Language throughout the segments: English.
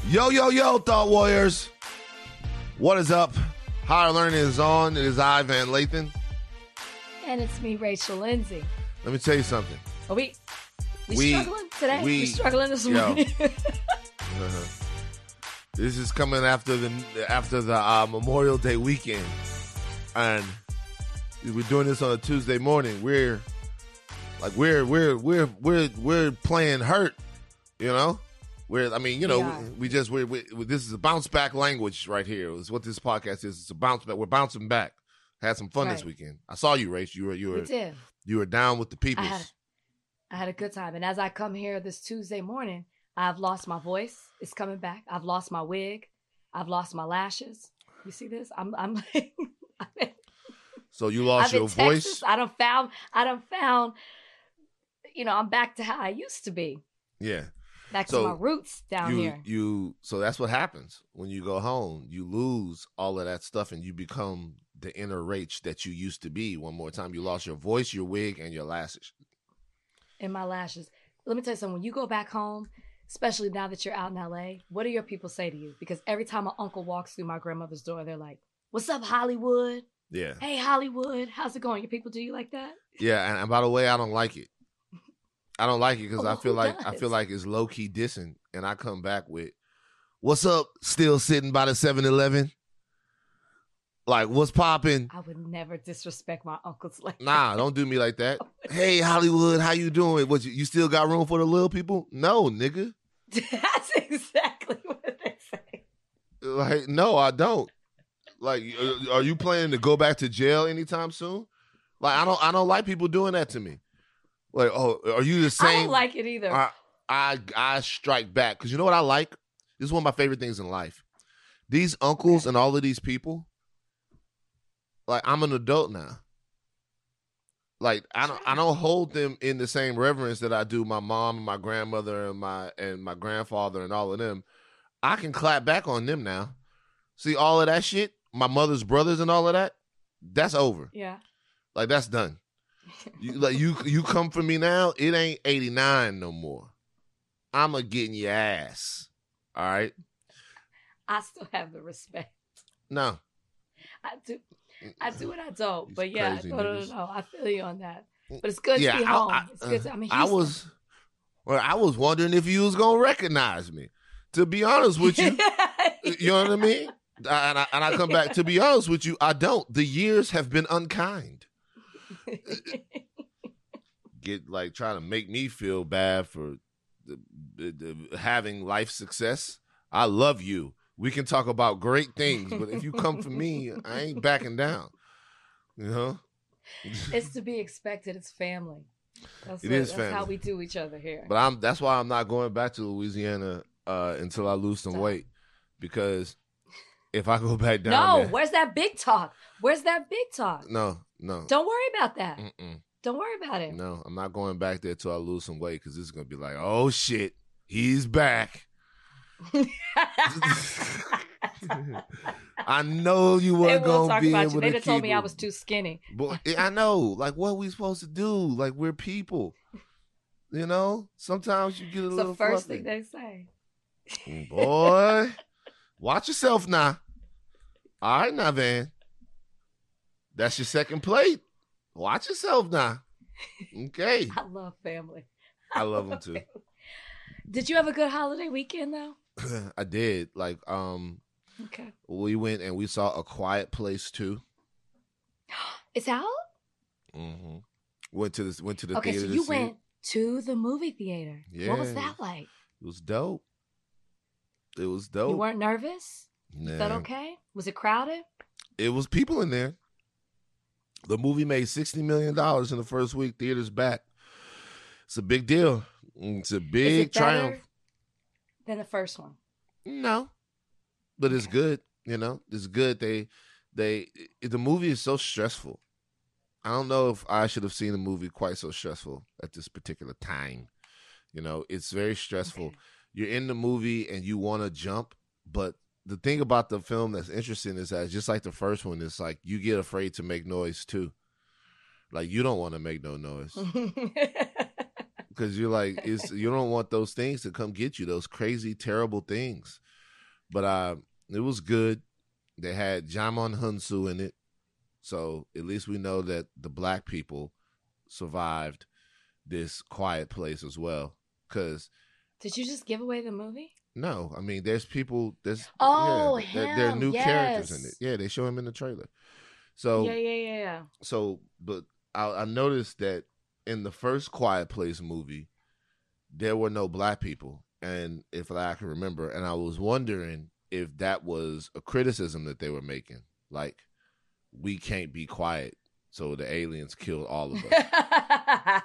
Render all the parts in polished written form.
Yo, yo, yo, Thought Warriors. What is up? Higher Learning is on. It is I, Van Lathan. And it's me, Rachel Lindsay. Let me tell you something. Are we struggling today? We struggling this morning. This is coming after the Memorial Day weekend, and we're doing this on a Tuesday morning. We're playing hurt, you know. This is a bounce back language right here. Is what this podcast is. It's a bounce back. We're bouncing back. Had some fun this weekend. I saw you, Rach. You were down with the people. I had a good time, and as I come here this Tuesday morning, I've lost my voice. It's coming back. I've lost my wig. I've lost my lashes. You see this? So you lost your voice? Texas. I done found, I'm back to how I used to be. Yeah. Back to my roots down here. So that's what happens when you go home. You lose all of that stuff and you become the inner Rach that you used to be. One more time. You lost your voice, your wig, and your lashes. And my lashes. Let me tell you something. When you go back home, especially now that you're out in LA, what do your people say to you? Because every time my uncle walks through my grandmother's door, they're like, "What's up, Hollywood?" Yeah. "Hey, Hollywood, how's it going?" Your people do you like that? Yeah, and by the way, I don't like it. I don't like it because I feel like it's low key dissing, and I come back with, "What's up?" Still sitting by the 7-Eleven. Like, what's popping? I would never disrespect my uncles like that. Nah, don't do me like that. "Hey, Hollywood, how you doing? What you still got room for the little people?" No, nigga. That's exactly what they say. Like, no, I don't. Like, are you planning to go back to jail anytime soon? Like, I don't like people doing that to me. Like, oh, are you the same? I don't like it either. I strike back because you know what I like? This is one of my favorite things in life. These uncles and all of these people. Like, I'm an adult now. Like, I don't hold them in the same reverence that I do my mom and my grandmother and my grandfather and all of them. I can clap back on them now. See all of that shit, my mother's brothers and all of that, that's over. Yeah. Like, that's done. You come for me now, it ain't 89 no more. I'ma get in your ass. All right? I still have the respect. No. I do and I don't. But yeah, no. I feel you on that. But it's good to be home. It's good to, I was wondering if you was gonna recognize me. To be honest with you, you know what I mean? And I come back, to be honest with you, I don't. The years have been unkind. Trying to make me feel bad for having life success. I love you. We can talk about great things, but if you come for me, I ain't backing down. You know? It's to be expected. It's family. That's how we do each other here. But that's why I'm not going back to Louisiana until I lose some weight. Because if I go back down there, where's that big talk? No. Don't worry about that. Mm-mm. Don't worry about it. No, I'm not going back there till I lose some weight because it's going to be like, oh, shit, he's back. I know you weren't going to be able to. They just told me I was too skinny. But I know. Like, what are we supposed to do? Like, we're people. You know? Sometimes you get a little It's the first fluffy. thing they say. Boy, watch yourself now. All right now, Van. That's your second plate. Watch yourself now. Okay. I love family. I love them too. Did you have a good holiday weekend though? I did. Like, okay. We went and we saw A Quiet Place 2. It's out? Mm-hmm. Went to the theater. Okay, so you went to the movie theater. Yeah. What was that like? It was dope. You weren't nervous? Nah. You felt okay? Was it crowded? It was people in there. The movie made $60 million in the first week. Theater's back. It's a big deal. It's a big triumph. Than the first one? No, but it's good. You know, it's good. The movie is so stressful. I don't know if I should have seen a movie quite so stressful at this particular time. You know, it's very stressful. Okay. You're in the movie and you want to jump, but the thing about the film that's interesting is that just like the first one, it's like you get afraid to make noise too. Like, you don't want to make no noise. because you're like, you don't want those things to come get you, those crazy, terrible things. But it was good. They had Djimon Hounsou in it, so at least we know that the black people survived this quiet place as well. Because Did you just give away the movie? no, I mean, there's people. There are him. new Yes. characters in it. Yeah, they show him in the trailer. So Yeah. So, but I noticed that in the first Quiet Place movie, there were no black people, and if I can remember, and I was wondering if that was a criticism that they were making, like we can't be quiet, so the aliens killed all of us.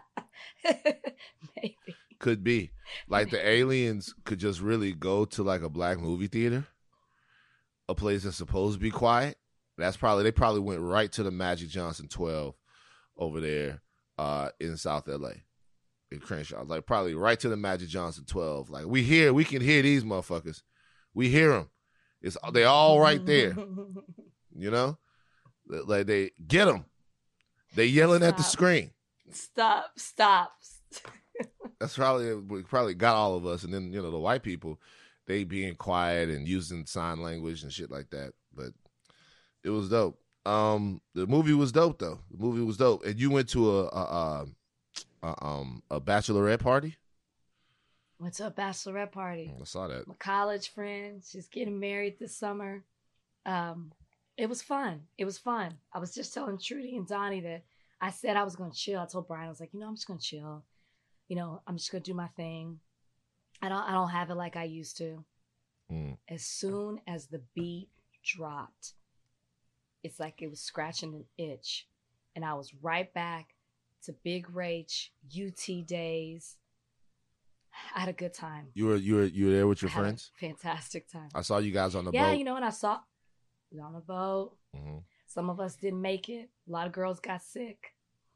Maybe. Could be like the aliens could just really go to like a black movie theater, a place that's supposed to be quiet. They probably went right to the Magic Johnson 12 over there in South LA in Crenshaw. Like probably right to the Magic Johnson 12. Like we can hear these motherfuckers. We hear them. They all right there. You know? Like they get them. They yelling at the screen. Stop. That's probably got all of us. And then, the white people, they being quiet and using sign language and shit like that. But it was dope. The movie was dope though. The movie was dope. And you went to a bachelorette party? Went to a bachelorette party. I saw that. My college friend, she's getting married this summer. It was fun. I was just telling Trudy and Donnie that I said I was going to chill. I told Brian, I was like, I'm just going to chill. I'm just going to do my thing. I don't have it like I used to. As soon as the beat dropped, it's like it was scratching an itch. And I was right back to Big Rach, UT days. I had a good time. You were there with your friends? Fantastic time. I saw you guys on the boat. Yeah, and I saw we on a boat. Mm-hmm. Some of us didn't make it. A lot of girls got sick.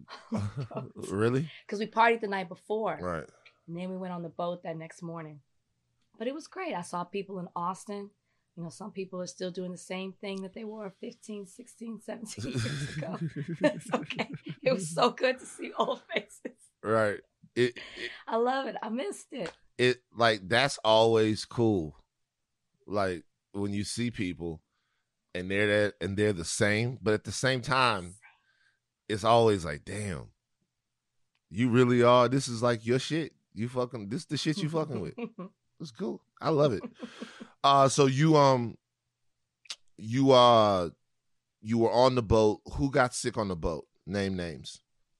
Really? Because we partied the night before. Right. And then we went on the boat that next morning. But it was great. I saw people in Austin. Some people are still doing the same thing that they were 15, 16, 17 years ago. It's okay. It was so good to see old faces. Right. I love it. I missed it. That's always cool. Like when you see people and they're the same, but at the same time, it's always like, damn, you really are. This is like your shit. This is the shit you fucking with. It's cool. I love it. So you were on the boat. Who got sick on the boat? Name names.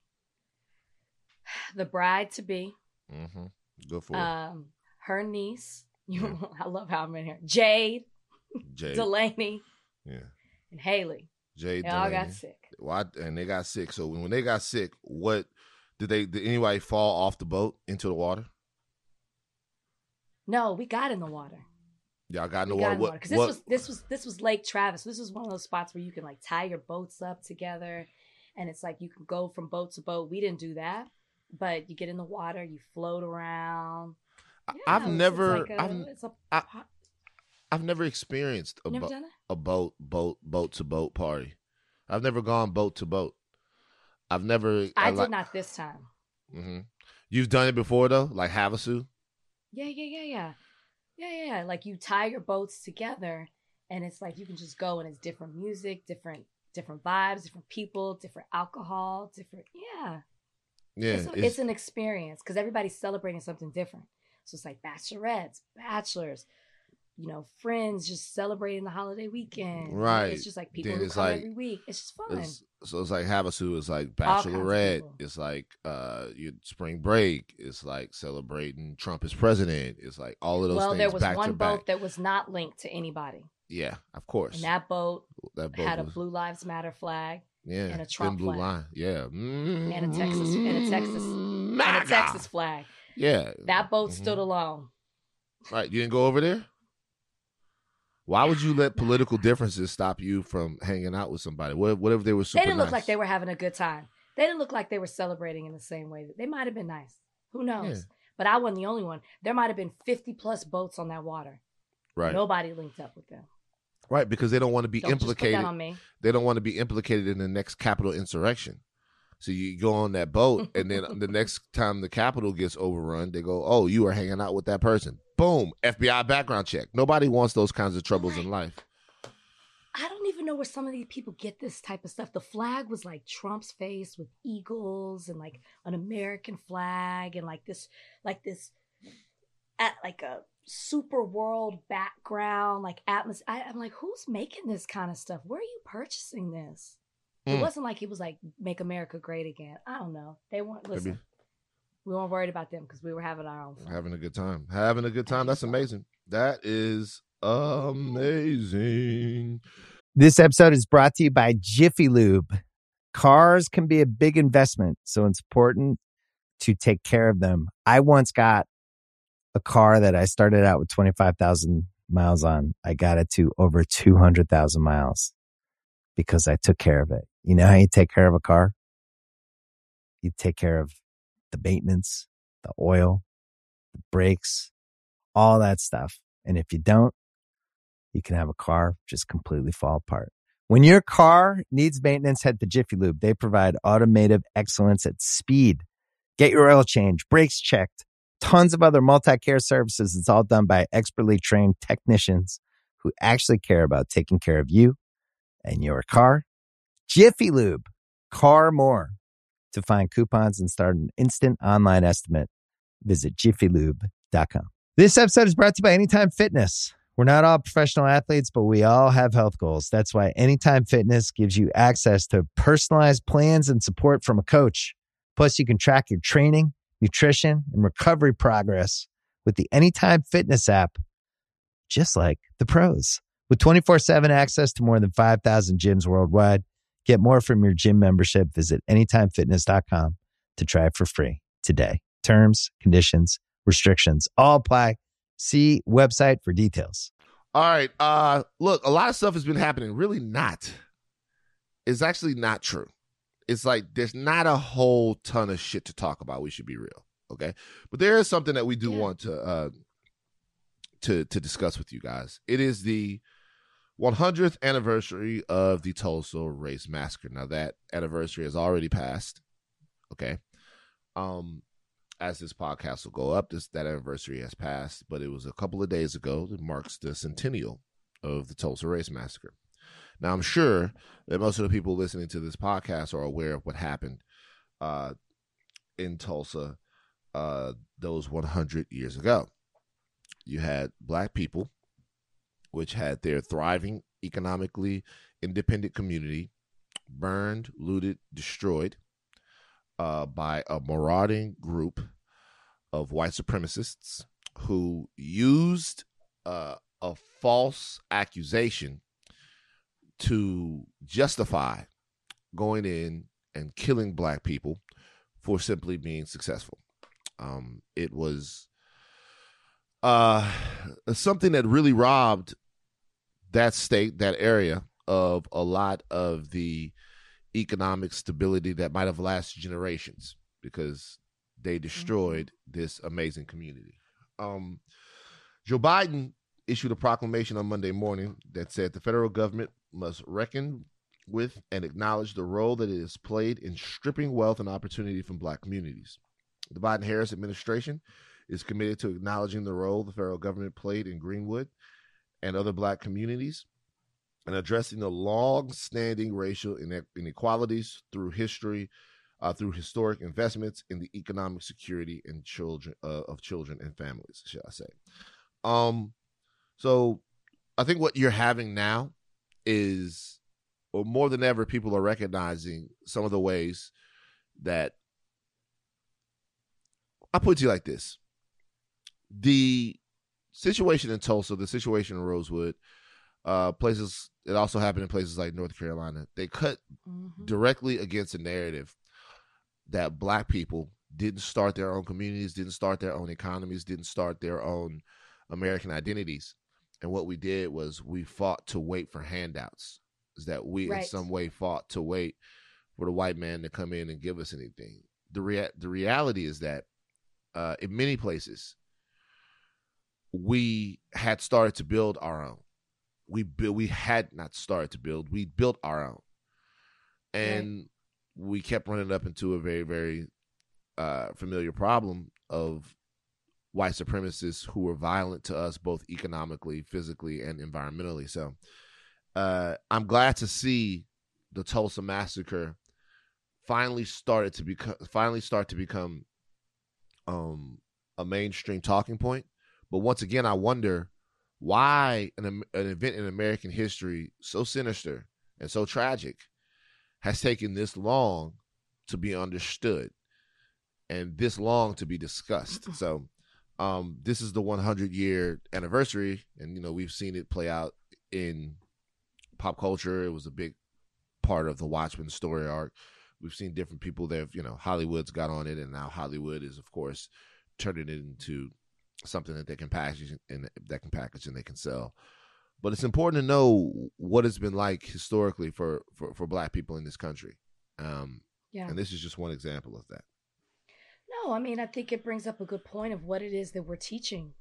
The bride to be. Mm-hmm. Go for it. Her niece. I love how I'm in here. Jade. Delaney. Yeah. And Haley. Jade. They all got sick. And they got sick. So when they got sick, what did anybody fall off the boat into the water? No, we got in the water. Y'all got in the water. Because this was Lake Travis. This was one of those spots where you can like tie your boats up together, and it's like you can go from boat to boat. We didn't do that, but you get in the water, you float around. Yeah, I've never experienced a boat to boat party. I've never gone boat to boat. I did not this time. Mm-hmm. You've done it before though, like Havasu. Yeah. Like you tie your boats together, and it's like you can just go, and it's different music, different vibes, different people, different alcohol, different. Yeah. It's an experience because everybody's celebrating something different. So it's like bachelorettes, bachelors, friends just celebrating the holiday weekend. Right. It's just like people who come every week. It's just fun. So it's like Havasu is like bachelorette. It's like your spring break. It's like celebrating Trump as president. It's like all of those things. Well, there was back one boat that was not linked to anybody. Yeah, of course. And that boat had a Blue Lives Matter flag. Yeah. And a Trump blue flag. Line. Yeah. And a Texas flag. Yeah. That boat stood alone. Right. You didn't go over there? Why would you let political differences stop you from hanging out with somebody? What if they were super They didn't look nice? like they were having a good time. They didn't look like they were celebrating in the same way. They might have been nice. Who knows? Yeah. But I wasn't the only one. There might have been 50 plus boats on that water. Right. Nobody linked up with them. Right, because they don't want to be implicated. Just put that on me. They don't want to be implicated in the next Capitol insurrection. So you go on that boat, and then the next time the Capitol gets overrun, they go, "Oh, you were hanging out with that person." Boom, FBI background check. Nobody wants those kinds of troubles in life. I don't even know where some of these people get this type of stuff. The flag was like Trump's face with eagles and like an American flag and like this at like a super world background, like atmosphere. I'm like, who's making this kind of stuff? Where are you purchasing this? It wasn't like it was like "Make America Great Again." I don't know. They weren't listen. We weren't worried about them because we were having our own fun. Having a good time. Having a good time. That's amazing. That is amazing. This episode is brought to you by Jiffy Lube. Cars can be a big investment, so it's important to take care of them. I once got a car that I started out with 25,000 miles on. I got it to over 200,000 miles because I took care of it. You know how you take care of a car? You take care of the maintenance, the oil, the brakes, all that stuff. And if you don't, you can have a car just completely fall apart. When your car needs maintenance, head to Jiffy Lube. They provide automotive excellence at speed. Get your oil change, brakes checked, tons of other multi-care services. It's all done by expertly trained technicians who actually care about taking care of you and your car. Jiffy Lube, car more. To find coupons and start an instant online estimate, visit jiffylube.com. This episode is brought to you by Anytime Fitness. We're not all professional athletes, but we all have health goals. That's why Anytime Fitness gives you access to personalized plans and support from a coach. Plus, you can track your training, nutrition, and recovery progress with the Anytime Fitness app, just like the pros. With 24/7 access to more than 5,000 gyms worldwide, get more from your gym membership. Visit anytimefitness.com to try it for free today. Terms, conditions, restrictions all apply. See website for details. All right. Look, a lot of stuff has been happening. Really not. It's actually not true. It's like there's not a whole ton of shit to talk about. We should be real. Okay. But there is something that we do want to discuss with you guys. It is the 100th anniversary of the Tulsa Race Massacre. Now that anniversary has already passed. Okay. As this podcast will go up, that anniversary has passed, but it was a couple of days ago that marks the centennial of the Tulsa Race Massacre. Now, I'm sure that most of the people listening to this podcast are aware of what happened in Tulsa those 100 years ago. You had Black people, which had their thriving, economically independent community burned, looted, destroyed by a marauding group of white supremacists who used a false accusation to justify going in and killing Black people for simply being successful. It was something that really robbed that state, that area, of a lot of the economic stability that might have lasted generations because they destroyed this amazing community. Joe Biden issued a proclamation on Monday morning that said the federal government must reckon with and acknowledge the role that it has played in stripping wealth and opportunity from Black communities. The Biden-Harris administration is committed to acknowledging the role the federal government played in Greenwood and other Black communities and addressing the long-standing racial inequalities through history, through historic investments in the economic security and children and families, shall I say. So I think what you're having now is, or more than ever, people are recognizing some of the ways that, I'll put it to you like this. The situation in Tulsa, the situation in Rosewood, places, it also happened in places like North Carolina. They cut directly against a narrative that Black people didn't start their own communities, didn't start their own economies, didn't start their own American identities. And what we did was we fought to wait for handouts. Is that we in some way fought to wait for the white man to come in and give us anything. The reality is that in many places, we had started to build our own. We had not started to build. We built our own. And we kept running up into a very, very familiar problem of white supremacists who were violent to us both economically, physically, and environmentally. So I'm glad to see the Tulsa massacre finally start to become a mainstream talking point. But once again, I wonder why an event in American history so sinister and so tragic has taken this long to be understood and this long to be discussed. So this is the 100-year anniversary, and we've seen it play out in pop culture. It was a big part of the Watchmen story arc. We've seen different people that have, Hollywood's got on it, and now Hollywood is, of course, turning it into something that they can package and they can sell. But it's important to know what it's been like historically for Black people in this country. Yeah. And this is just one example of that. No, I mean, I think it brings up a good point of what it is that we're teaching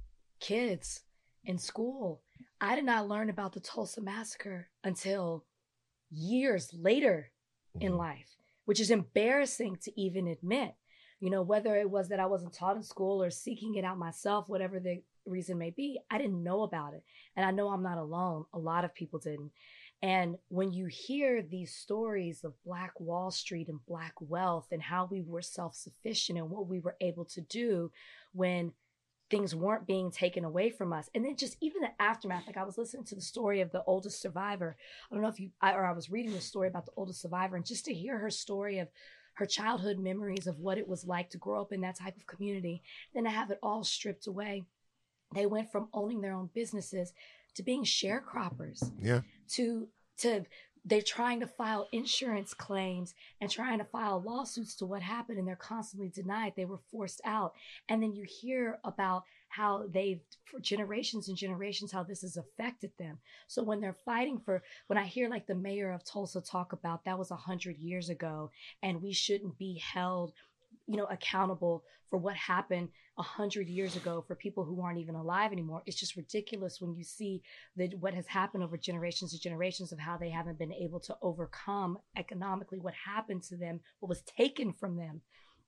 kids in school. I did not learn about the Tulsa Massacre until years later in life, which is embarrassing to even admit. Whether it was that I wasn't taught in school or seeking it out myself, whatever the reason may be, I didn't know about it. And I know I'm not alone. A lot of people didn't. And when you hear these stories of Black Wall Street and Black wealth and how we were self-sufficient and what we were able to do when things weren't being taken away from us. And then just even the aftermath, like I was listening to the story of the oldest survivor. I don't know if I was reading the story about the oldest survivor, and just to hear her story of her childhood memories of what it was like to grow up in that type of community, then to have it all stripped away. They went from owning their own businesses to being sharecroppers. Yeah. To they're trying to file insurance claims and trying to file lawsuits to what happened, and they're constantly denied. They were forced out. And then you hear about how for generations and generations, how this has affected them. So when they're fighting when I hear like the mayor of Tulsa talk about that was 100 years ago, and we shouldn't be held accountable for what happened 100 years ago for people who aren't even alive anymore. It's just ridiculous when you see what has happened over generations and generations of how they haven't been able to overcome economically what happened to them, what was taken from them.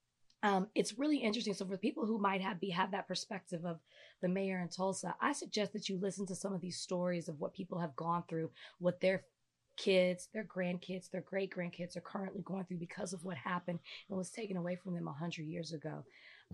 It's really interesting. So for people who might have that perspective of the mayor in Tulsa, I suggest that you listen to some of these stories of what people have gone through, what their kids, their grandkids, their great-grandkids are currently going through because of what happened and was taken away from them 100 years ago.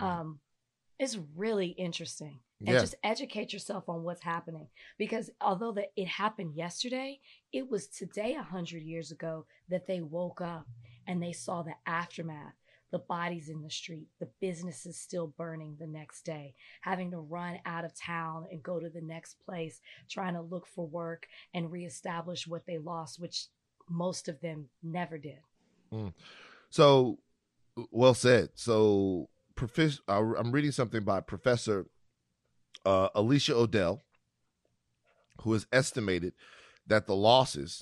It's really interesting. And just educate yourself on what's happening. Because although it happened yesterday, it was today 100 years ago that they woke up and they saw the aftermath. The bodies in the street, the businesses still burning the next day, having to run out of town and go to the next place, trying to look for work and reestablish what they lost, which most of them never did. So, well said. So, I'm reading something by Professor Alicia Odell, who has estimated that the losses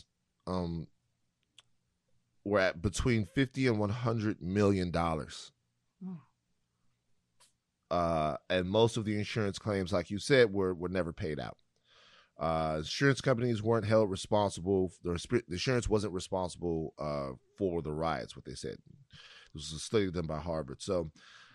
were at between $50 and $100 million. And most of the insurance claims, like you said, were never paid out. Insurance companies weren't held responsible. The insurance wasn't responsible for the riots, what they said. This was a study done by Harvard. So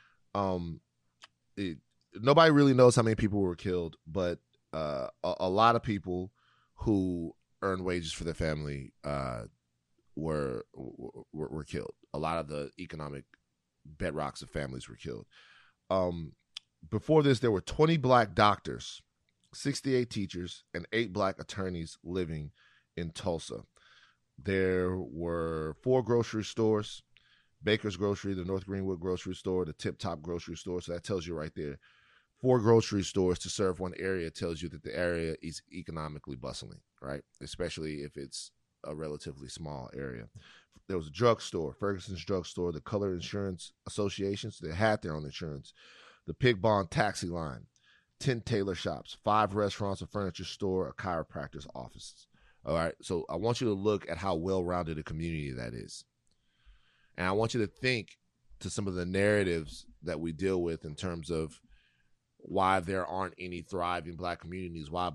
nobody really knows how many people were killed, but a lot of people who earned wages for their family were killed. A lot of the economic bedrocks of families were killed. Before this, there were 20 Black doctors, 68 teachers, and 8 Black attorneys living in Tulsa. There were 4 grocery stores: Baker's Grocery, the North Greenwood Grocery Store, the Tip Top Grocery Store. So that tells you right there, 4 grocery stores to serve one area tells you that the area is economically bustling, right? Especially if it's a relatively small area. There was a drugstore, Ferguson's Drugstore, the Color Insurance Associations, they had their own insurance, the Pig Bond Taxi Line, 10 tailor shops, 5 restaurants, a furniture store, a chiropractor's offices. All right, so I want you to look at how well-rounded a community that is. And I want you to think to some of the narratives that we deal with in terms of why there aren't any thriving Black communities, why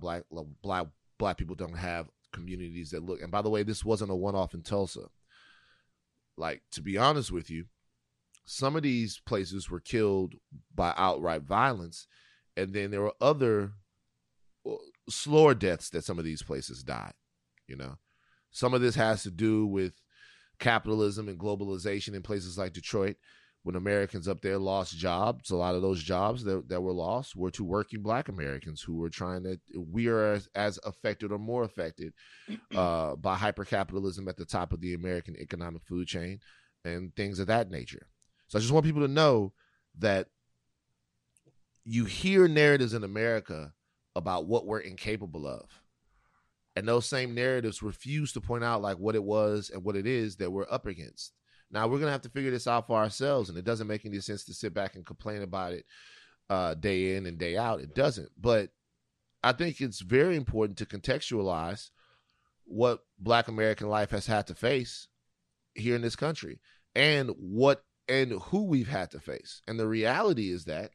black people don't have communities that look. And by the way, this wasn't a one-off in Tulsa. like, to be honest with you, some of these places were killed by outright violence, and then there were other slower deaths that some of these places died. You know, some of this has to do with capitalism and globalization in places like Detroit. When Americans up there lost jobs, a lot of those jobs that were lost were to working Black Americans who were we are as affected or more affected by hypercapitalism at the top of the American economic food chain and things of that nature. So I just want people to know that you hear narratives in America about what we're incapable of. And those same narratives refuse to point out like what it was and what it is that we're up against. Now we're going to have to figure this out for ourselves. And it doesn't make any sense to sit back and complain about it day in and day out. It doesn't. But I think it's very important to contextualize what Black American life has had to face here in this country and who we've had to face. And the reality is that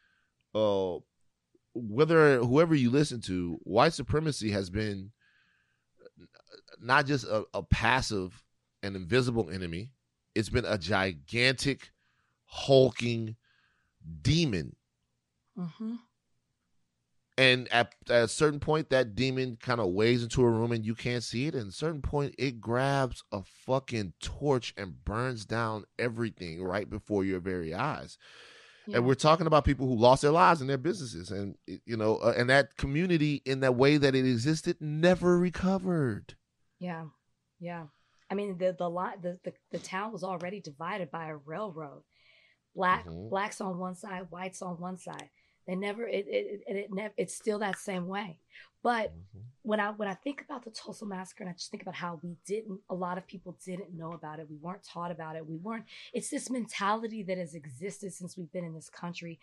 whoever you listen to, white supremacy has been not just a passive and invisible enemy. It's been a gigantic, hulking demon. Mm-hmm. And at a certain point, that demon kind of weighs into a room and you can't see it. And at a certain point, it grabs a fucking torch and burns down everything right before your very eyes. Yeah. And we're talking about people who lost their lives and their businesses. And, and that community in that way that it existed never recovered. Yeah. Yeah. I mean, the town was already divided by a railroad. Blacks on one side, whites on one side. They never. It's still that same way. But when I think about the Tulsa Massacre, and I just think about how a lot of people didn't know about it. We weren't taught about it. It's this mentality that has existed since we've been in this country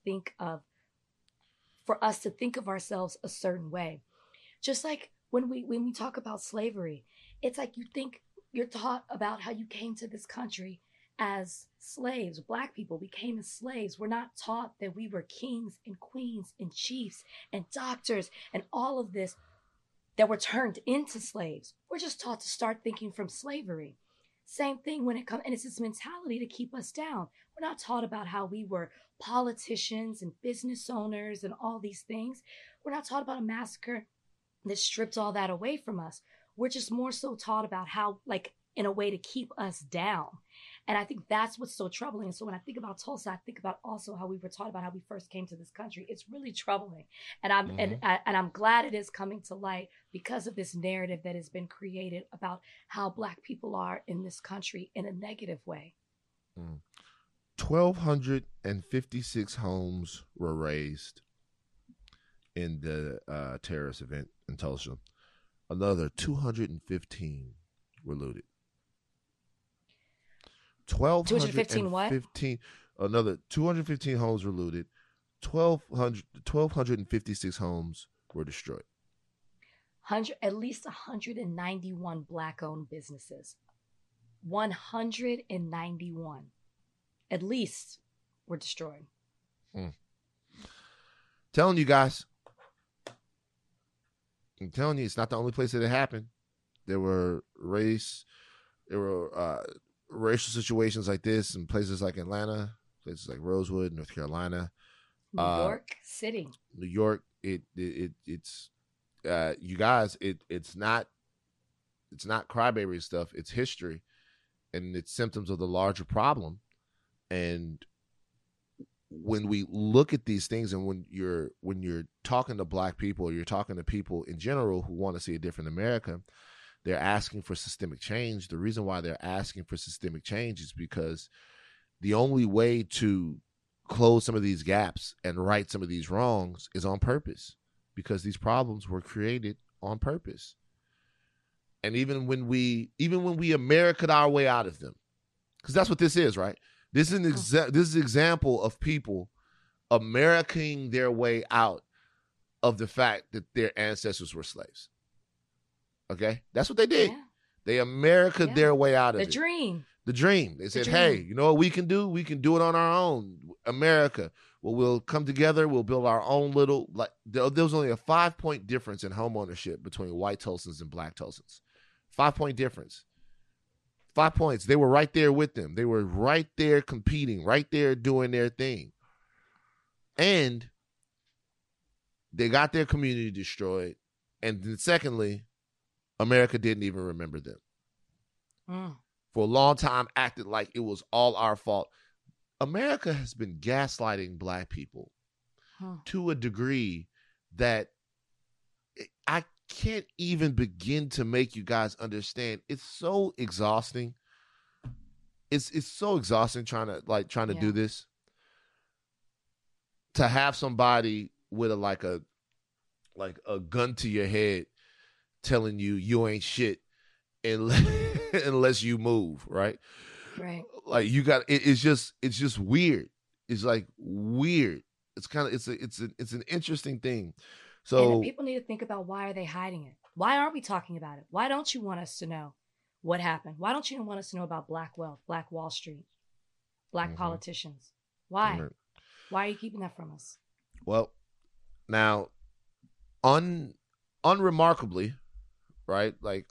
for us to think of ourselves a certain way. Just like when we talk about slavery, it's like you're taught about how you came to this country as slaves. Black people, we came as slaves. We're not taught that we were kings and queens and chiefs and doctors and all of this, that were turned into slaves. We're just taught to start thinking from slavery. Same thing when it comes, and it's this mentality to keep us down. We're not taught about how we were politicians and business owners and all these things. We're not taught about a massacre that stripped all that away from us. We're just more so taught about how, like, in a way to keep us down. And I think that's what's so troubling. And so when I think about Tulsa, I think about also how we were taught about how we first came to this country. It's really troubling. And I'm glad it is coming to light because of this narrative that has been created about how Black people are in this country in a negative way. 1,256 homes were razed in the terrorist event in Tulsa. Another 215 were looted. 215 what? Another 215 homes were looted. 1,256 homes were destroyed. At least 191 Black-owned businesses. 191. At least were destroyed. Telling you guys. I'm telling you, it's not the only place that it happened. There were racial situations like this in places like Atlanta, places like Rosewood, North Carolina, New York City, New York. It's you guys. It's not crybaby stuff. It's history, and it's symptoms of the larger problem. And when we look at these things, and when you're talking to Black people, or you're talking to people in general who want to see a different America, they're asking for systemic change. The reason why they're asking for systemic change is because the only way to close some of these gaps and right some of these wrongs is on purpose, because these problems were created on purpose. And even when we American our way out of them, because that's what this is, right? This is an example of people Americaning their way out of the fact that their ancestors were slaves. Okay? That's what they did. Yeah. They Americaned their way out of it. The dream. They said, hey, you know what we can do? We can do it on our own. America. Well, we'll come together. We'll build our own little, like, there was only a 5-point difference in home ownership between white Tulsans and Black Tulsans. 5-point difference. 5 points. They were right there with them. They were right there competing, right there doing their thing. And they got their community destroyed. And then secondly, America didn't even remember them. For a long time, acted like it was all our fault. America has been gaslighting Black people to a degree that I can't even begin to make you guys understand. It's so exhausting. It's so exhausting trying to do this. To have somebody with a gun to your head telling you ain't shit unless you move, right? Right. Like you got it's just weird. It's like weird. It's kind of it's an interesting thing. So and people need to think about, why are they hiding it? Why aren't we talking about it? Why don't you want us to know what happened? Why don't you want us to know about Black wealth, Black Wall Street, Black politicians? Why? Mm-hmm. Why are you keeping that from us? Well, now, unremarkably, right? Like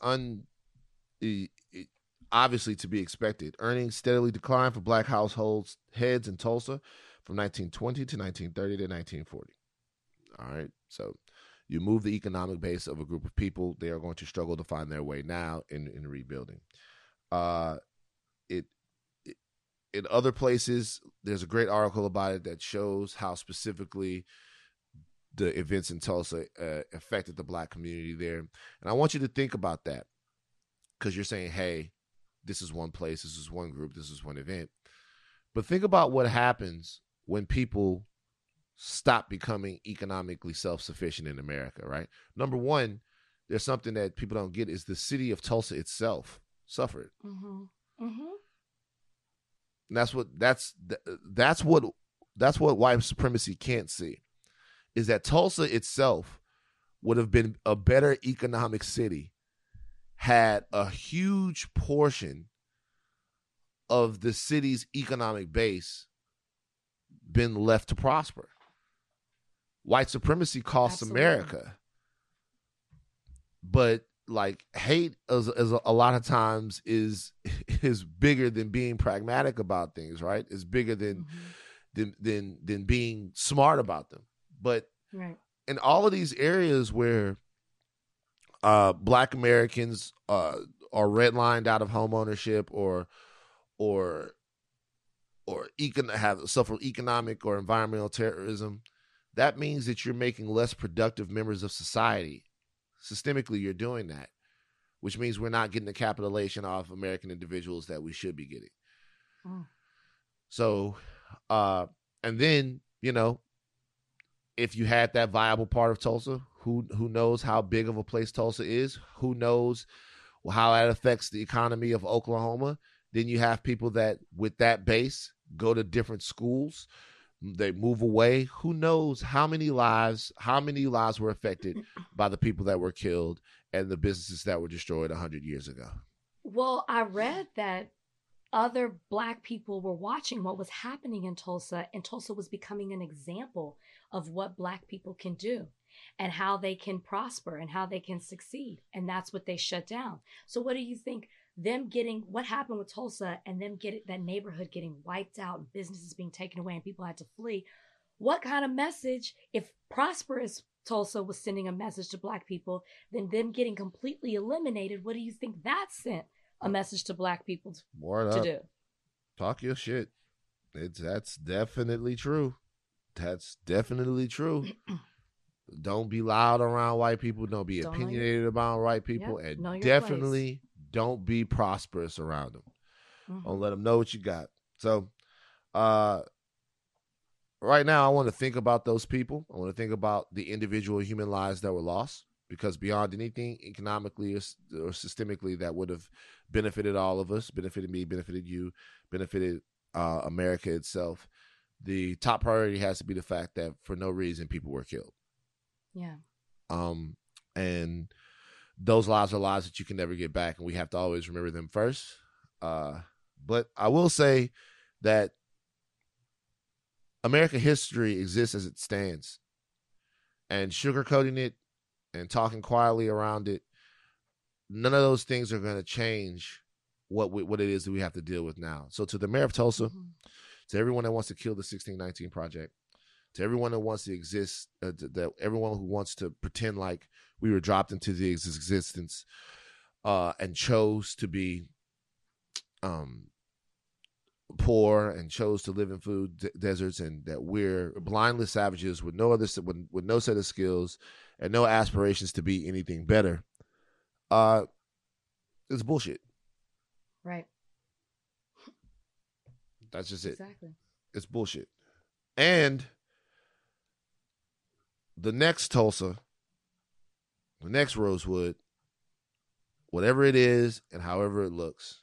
obviously to be expected, earnings steadily declined for Black households heads in Tulsa from 1920 to 1930 to 1940. All right, so you move the economic base of a group of people, they are going to struggle to find their way now in rebuilding. In other places, there's a great article about it that shows how specifically the events in Tulsa affected the Black community there. And I want you to think about that, because you're saying, hey, this is one place, this is one group, this is one event. But think about what happens when people stop becoming economically self-sufficient in America, right? Number one, there's something that people don't get, is the city of Tulsa itself suffered. Mm-hmm. Mm-hmm. And that's what white supremacy can't see, is that Tulsa itself would have been a better economic city had a huge portion of the city's economic base been left to prosper. White supremacy costs America, but like hate is a lot of times is bigger than being pragmatic about things, right? It's bigger than being smart about them. But in all of these areas where Black Americans are redlined out of home ownership or have suffered economic or environmental terrorism, that means that you're making less productive members of society. Systemically, you're doing that, which means we're not getting the capitalization off American individuals that we should be getting. So, and then, if you had that viable part of Tulsa, who knows how big of a place Tulsa is? Who knows how that affects the economy of Oklahoma? Then you have people that, with that base, go to different schools. They move away. Who knows how many lives were affected by the people that were killed and the businesses that were destroyed 100 years ago? Well, I read that other Black people were watching what was happening in Tulsa, and Tulsa was becoming an example of what Black people can do and how they can prosper and how they can succeed. And that's what they shut down. So what do you think? What happened with Tulsa and them that neighborhood getting wiped out and businesses being taken away and people had to flee. What kind of message, if prosperous Tulsa was sending a message to Black people, then them getting completely eliminated, what do you think that sent a message to Black people to do? Talk your shit. That's definitely true. That's definitely true. Don't be loud around white people. Don't be opinionated about white people. Yep. And definitely don't be prosperous around them. Mm-hmm. Don't let them know what you got. So right now, I want to think about those people. I want to think about the individual human lives that were lost, because beyond anything economically or systemically that would have benefited all of us, benefited me, benefited you, benefited America itself, the top priority has to be the fact that for no reason people were killed. Yeah. And those lives are lives that you can never get back, and we have to always remember them first. But I will say that American history exists as it stands, and sugarcoating it and talking quietly around it, none of those things are going to change what it is that we have to deal with now. So to the mayor of Tulsa, Mhm. to everyone that wants to kill the 1619 Project, to everyone that wants to exist, everyone who wants to pretend like we were dropped into the existence and chose to be poor and chose to live in food deserts, and that we're blindless savages with no set of skills and no aspirations to be anything better. It's bullshit. Right. That's just it. Exactly. It's bullshit. And the next Tulsa, the next Rosewood, whatever it is and however it looks,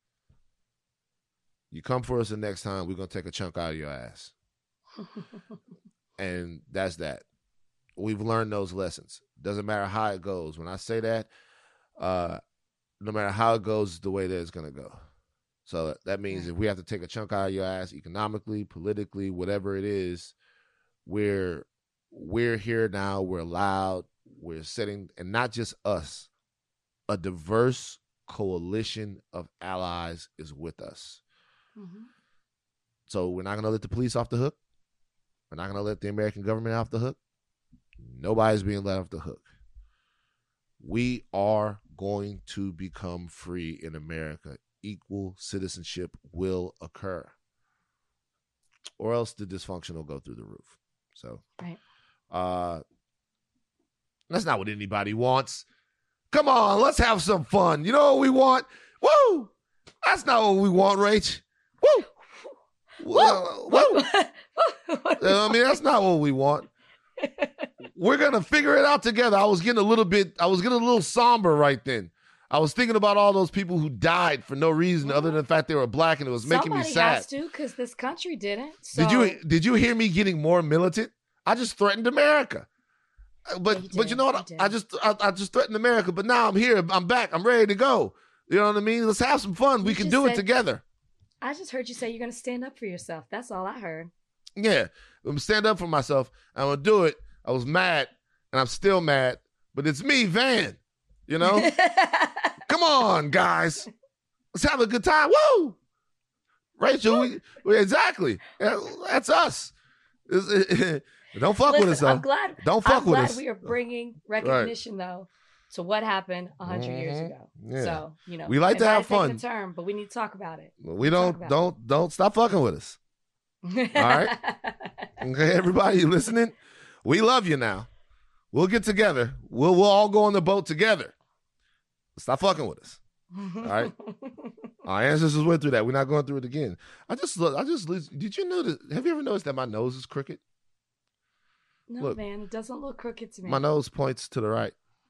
you come for us the next time, we're going to take a chunk out of your ass. And that's that. We've learned those lessons. Doesn't matter how it goes. When I say that, no matter how it goes, the way that it's going to go. So that means if we have to take a chunk out of your ass economically, politically, whatever it is, we're here now. We're loud. We're setting, and not just us, a diverse coalition of allies is with us. Mm-hmm. So we're not going to let the police off the hook. We're not going to let the American government off the hook. Nobody's being let off the hook. We are going to become free in America. Equal citizenship will occur, or else the dysfunction will go through the roof. So, that's not what anybody wants. Come on, let's have some fun. You know what we want? Woo! That's not what we want, Rach. Woo! Woo! I mean, that's not what we want. We're gonna figure it out together. I was getting a little somber right then. I was thinking about all those people who died for no reason other than the fact they were black, and it was making me sad. Somebody has to, because this country didn't. So. Did you hear me getting more militant? I just threatened America, but you know what? I just threatened America. But now I'm here. I'm back. I'm ready to go. You know what I mean? Let's have some fun. We can do it together. I just heard you say you're going to stand up for yourself. That's all I heard. Yeah, I'm gonna stand up for myself. I'm gonna do it. I was mad, and I'm still mad, but it's me, Van. You know. Come on, guys. Let's have a good time. Woo! Rachel, we exactly. That's us. Don't fuck with us, though. Don't fuck with us. I'm glad we are bringing recognition, though, to what happened 100 years ago. Yeah. So, we like to have fun. The term, but we need to talk about it. We don't stop fucking with us. All right? Okay, everybody listening? We love you now. We'll get together. We'll all go on the boat together. Stop fucking with us. All right. Our ancestors went through that. We're not going through it again. Did you notice? Have you ever noticed that my nose is crooked? No, look, man, it doesn't look crooked to me. My nose points to the right.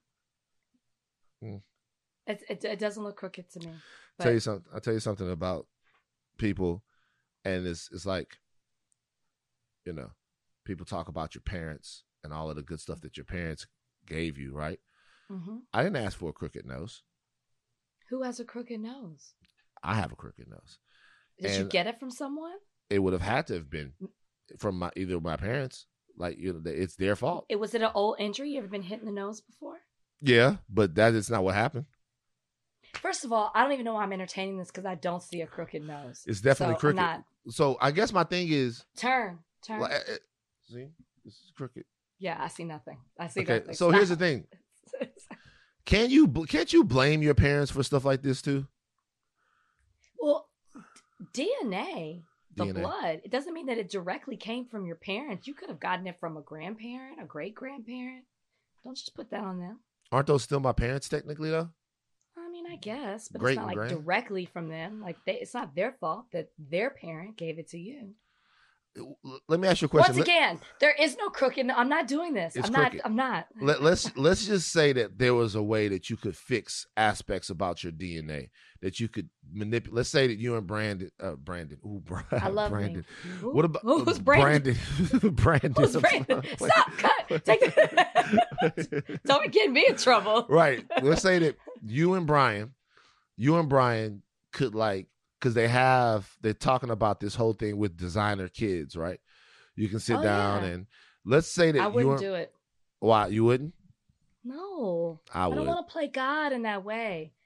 It doesn't look crooked to me. But... I'll tell you something about people, and it's like, you know, people talk about your parents and all of the good stuff that your parents gave you, right? Mm-hmm. I didn't ask for a crooked nose. Who has a crooked nose? I have a crooked nose. Did you get it from someone? It would have had to have been from either my parents. Like, you know, it's their fault. Was it an old injury? You ever been hit in the nose before? Yeah, but that is not what happened. First of all, I don't even know why I'm entertaining this because I don't see a crooked nose. It's definitely crooked. So I guess my thing is turn. See, this is crooked. Yeah, I see nothing. Nothing. So here's the thing. Can't you blame your parents for stuff like this too? Well, DNA, blood, it doesn't mean that it directly came from your parents. You could have gotten it from a grandparent, a great grandparent. Don't just put that on them. Aren't those still my parents technically though? I mean, I guess, but it's not like directly from them. Like it's not their fault that their parent gave it to you. Let me ask you a question. Once again, there is no crooked. I'm not doing this. I'm not. Let's just say that there was a way that you could fix aspects about your DNA that you could manipulate. Let's say that you and Brandon. Ooh, I love Brandon. Me. What about who's Brandon? Brandon. Who's Brandon? Stop! Cut! Don't get me in trouble. Right. Let's say that you and Brian could because they're talking about this whole thing with designer kids, right? You can sit down and let's say that I wouldn't do it. Why? You wouldn't? No. I don't want to play God in that way.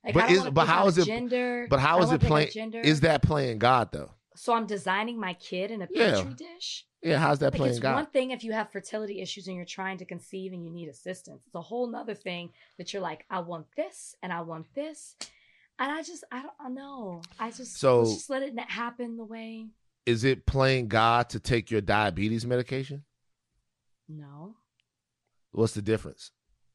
Like, But I don't wanna pick how out is a it? gender. But I how don't is wanna it pick out playing? gender. Is that playing God though? So I'm designing my kid in a Yeah. petri dish. Yeah, how's that Like, playing it's God? one thing if you have fertility issues and you're trying to conceive and you need assistance. It's a whole nother thing that you're like, I want this and I want this. And I don't know. So- let's just let it happen the way. Is it playing God to take your diabetes medication? No. What's the difference?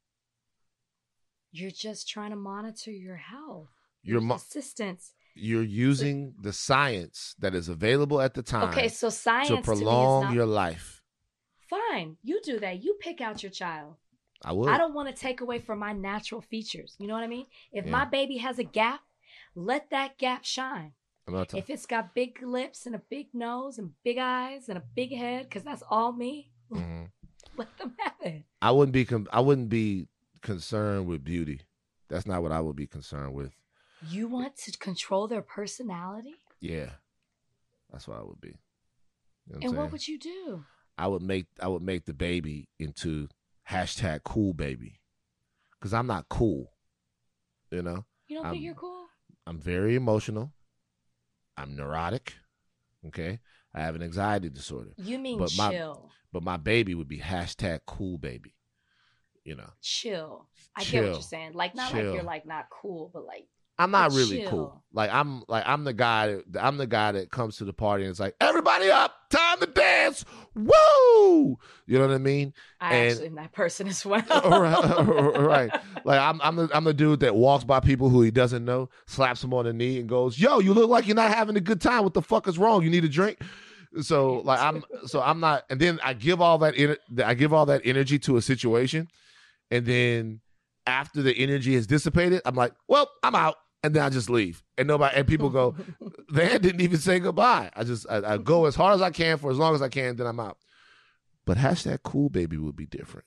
You're just trying to monitor your health. You're There's assistance. you're using the science that is available at the time Okay, so science to to prolong me is not your life. fine. You do that. You pick out your child. I would. I don't want to take away from my natural features. You know what I mean? If Yeah. my baby has a gap, let that gap shine. I'm not If it's got big lips and a big nose and big eyes and a big head, because that's all me, Mhm. let them have it. I wouldn't be concerned with beauty. That's not what I would be concerned with. You want to control their personality? Yeah, that's what I would be. You know And I'm what saying? would you do? I would make the baby into #cool baby, because I'm not cool. You know, You don't think you're cool? I'm very emotional. I'm neurotic. Okay, I have an anxiety disorder. You mean But chill. But my baby would be #cool baby. You know, Chill. I get Chill. what you're saying. Like, not like Chill. you're like not cool, but like, I'm not But really chill. cool. I'm the guy that comes to the party and it's like, everybody up, time to dance, woo! You know what I mean? I And- actually am that person as well. right. Like I'm the dude that walks by people who he doesn't know, slaps them on the knee, and goes, "Yo, you look like you're not having a good time. What the fuck is wrong? You need a drink." So like I'm not, and then I give all that energy to a situation, and then after the energy has dissipated, I'm like, "Well, I'm out." And then I just leave, and people go, "Van didn't even say goodbye." I go as hard as I can for as long as I can, then I'm out. But #cool baby would be different.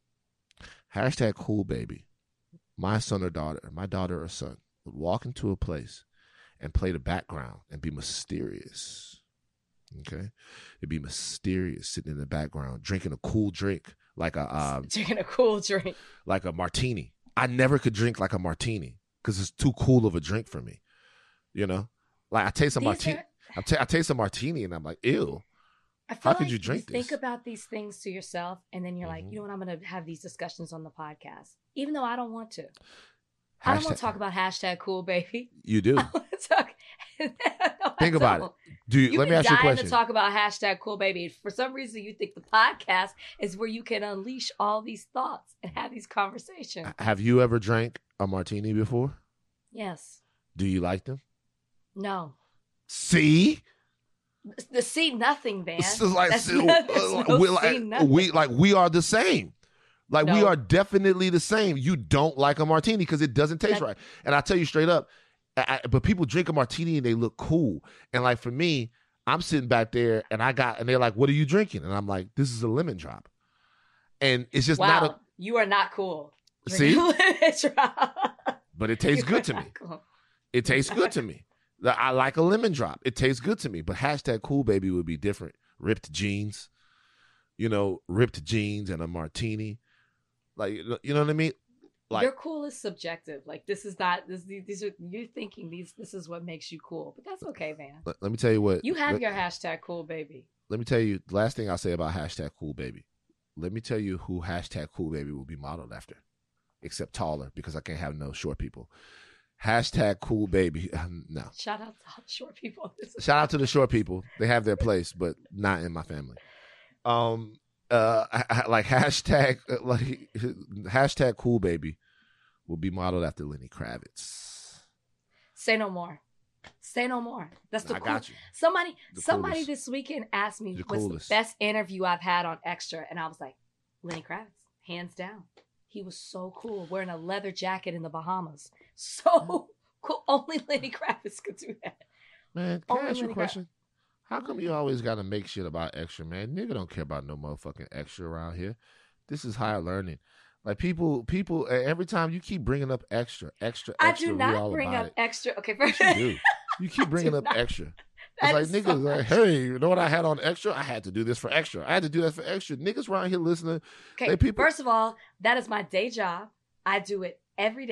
#cool baby. My son or daughter, my daughter or son, would walk into a place and play the background and be mysterious. Okay, it'd be mysterious, sitting in the background, drinking a cool drink like Drinking a cool drink. like a martini. I never could drink like a martini because it's too cool of a drink for me. You know, like I taste a martini. I taste a martini and I'm like, ew. I feel How could like you drink think this? about these things to yourself, and then you're like, Mhm. you know what? I'm going to have these discussions on the podcast, even though I don't want to. I don't want to talk about #cool baby. You do. I want to talk. No, I Think about don't. it. Do you? You've Let me been ask you a dying question. to talk about #cool baby. For some reason, you think the podcast is where you can unleash all these thoughts and have these conversations. Have you ever drank a martini before? Yes. Do you like them? No. See? The see nothing, man. It's just like, That's not- there's no see nothing. we are the same. Like we No. are definitely the same. You don't like a martini because it doesn't taste That- right. And I tell you straight up, but people drink a martini and they look cool. And like for me, I'm sitting back there and they're like, "What are you drinking?" And I'm like, "This is a lemon drop." And it's just Wow, not a. you are not cool. See? It's right. But it tastes good to me. It tastes good to me. I like a lemon drop. It tastes good to me. But #cool baby would be different. Ripped jeans, ripped jeans and a martini. Like, you know what I mean? Like, Your cool is subjective. Like this is not these are you're thinking this is what makes you cool. But that's okay, man. let me tell you what. You have your #cool baby. Let me tell you the last thing I'll say about #cool baby. Let me tell you who #cool baby will be modeled after, except taller because I can't have no short people. #cool baby. No. Shout out to all the short people. Shout out to the short people. They have their place, but not in my family. Like #cool baby will be modeled after Lenny Kravitz. Say no more. Say no more. That's the I cool. got you. Somebody The somebody coolest. this weekend asked me The what's coolest. the best interview I've had on Extra, and I was like, Lenny Kravitz, hands down. He was so cool, wearing a leather jacket in the Bahamas. So cool. Only Lenny Kravitz could do that. Man, can I Only ask you a Lenny question? How come you always got to make shit about Extra, man? Nigga don't care about no motherfucking Extra around here. This is higher learning. Like people, every time you keep bringing up Extra, I do we not all bring about up it. Extra. Okay, first You do. You keep bringing do up not. Extra. That It's like is so niggas like, much. hey, you know what I had on Extra? I had to do this for Extra. I had to do that for Extra. Niggas around here listening. Okay, They people- first of all, that is my day job. I do it every day.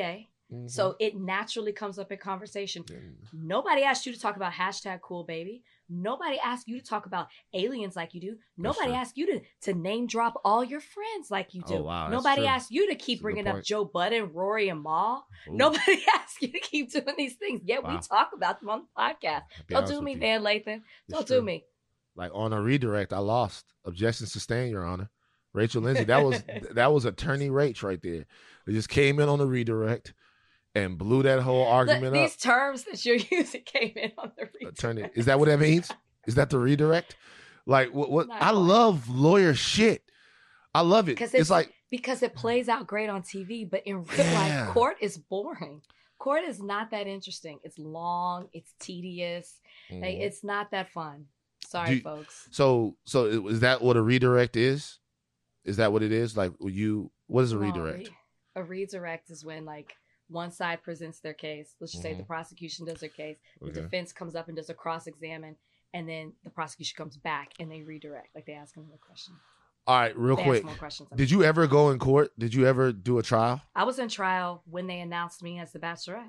Mhm. So it naturally comes up in conversation. Mm. Nobody asked you to talk about hashtag cool baby. Nobody asked you to talk about aliens like you do. Nobody true. asked you to name drop all your friends like you do. Oh, wow, that's Nobody true. asked you to keep That's a good bringing up point. Joe Budden, Rory, and Maul. Ooh. Nobody asked you to keep doing these things. Yet we Wow. talk about them on the podcast. To be Don't honest do with me, you. Van Lathan. It's Don't true. do me. Like on a redirect, I lost. Objection sustained, Your Honor. Rachel Lindsay, that was attorney Rach right there. It just came in on the redirect and blew that whole argument These up. terms that you're using came in on the redirect. Attorney, is that what that means? Is that the redirect? Like what? Not I quite. love lawyer shit. I love it. It's like because it plays out great on TV, but in real Yeah. life, court is boring. Court is not that interesting. It's long. It's tedious. Like, it's not that fun. Sorry, folks. So is that what a redirect is? Is that what it is? Like what is a No, redirect? A redirect is when like one side presents their case. Let's just say the prosecution does their case. The Okay. defense comes up and does a cross-examine, and then the prosecution comes back and they redirect. Like they ask them more questions. All right, real They quick. ask more questions. Did you ever go in court? Did you ever do a trial? I was in trial when they announced me as the Bachelorette.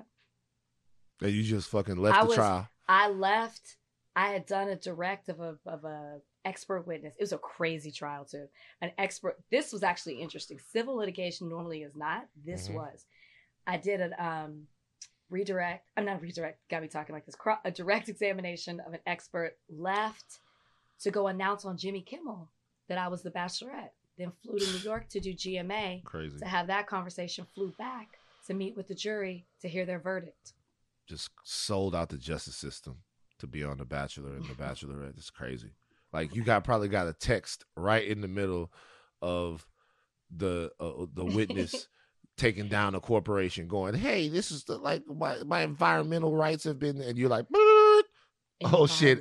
And you just fucking left the trial? I left. I had done a direct of a expert witness. It was a crazy trial too. An expert. This was actually interesting. Civil litigation normally is not. This was. I did a redirect. I'm not redirect. Got me talking like this. A direct examination of an expert. Left to go announce on Jimmy Kimmel that I was the Bachelorette. Then flew to New York to do GMA. Crazy. To have that conversation. Flew back to meet with the jury to hear their verdict. Just sold out the justice system to be on The Bachelor and The Bachelorette. It's crazy. Like you probably got a text right in the middle of the witness taking down a corporation, going, "Hey, this is like my environmental rights have been," and you're like, "Oh shit,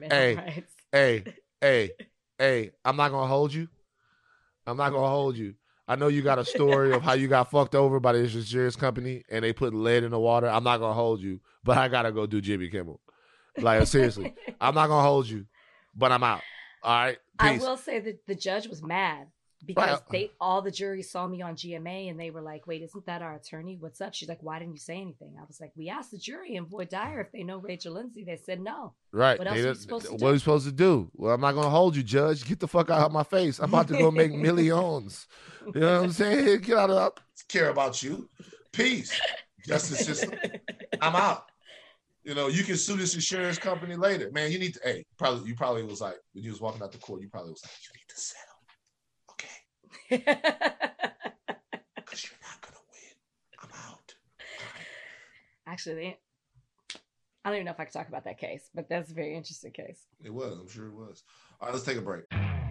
hey, I'm not gonna hold you. I know you got a story of how you got fucked over by this insurance company and they put lead in the water. I'm not gonna hold you, but I gotta go do Jimmy Kimmel. Like seriously, I'm not gonna hold you, but I'm out. All right, peace." I will say that the judge was mad because all the jury saw me on GMA and they were like, "Wait, isn't that our attorney? What's up?" She's like, "Why didn't you say anything?" I was like, "We asked the jury in Boyd Dyer if they know Rachel Lindsay. They said no." Right. What else are you supposed to do? What are you supposed to do? Well, I'm not gonna hold you, Judge. Get the fuck out of my face. I'm about to go make millions. You know what I'm saying? Get out of that. Care about you. Peace. Justice system. I'm out. You know, you can sue this insurance company later. Man, you need to, you probably was like, when you was walking out the court, you probably was like, "You need to settle. Okay. Because you're not going to win. I'm out." Actually, I don't even know if I can talk about that case, but that's a very interesting case. It was. I'm sure it was. All right, let's take a break.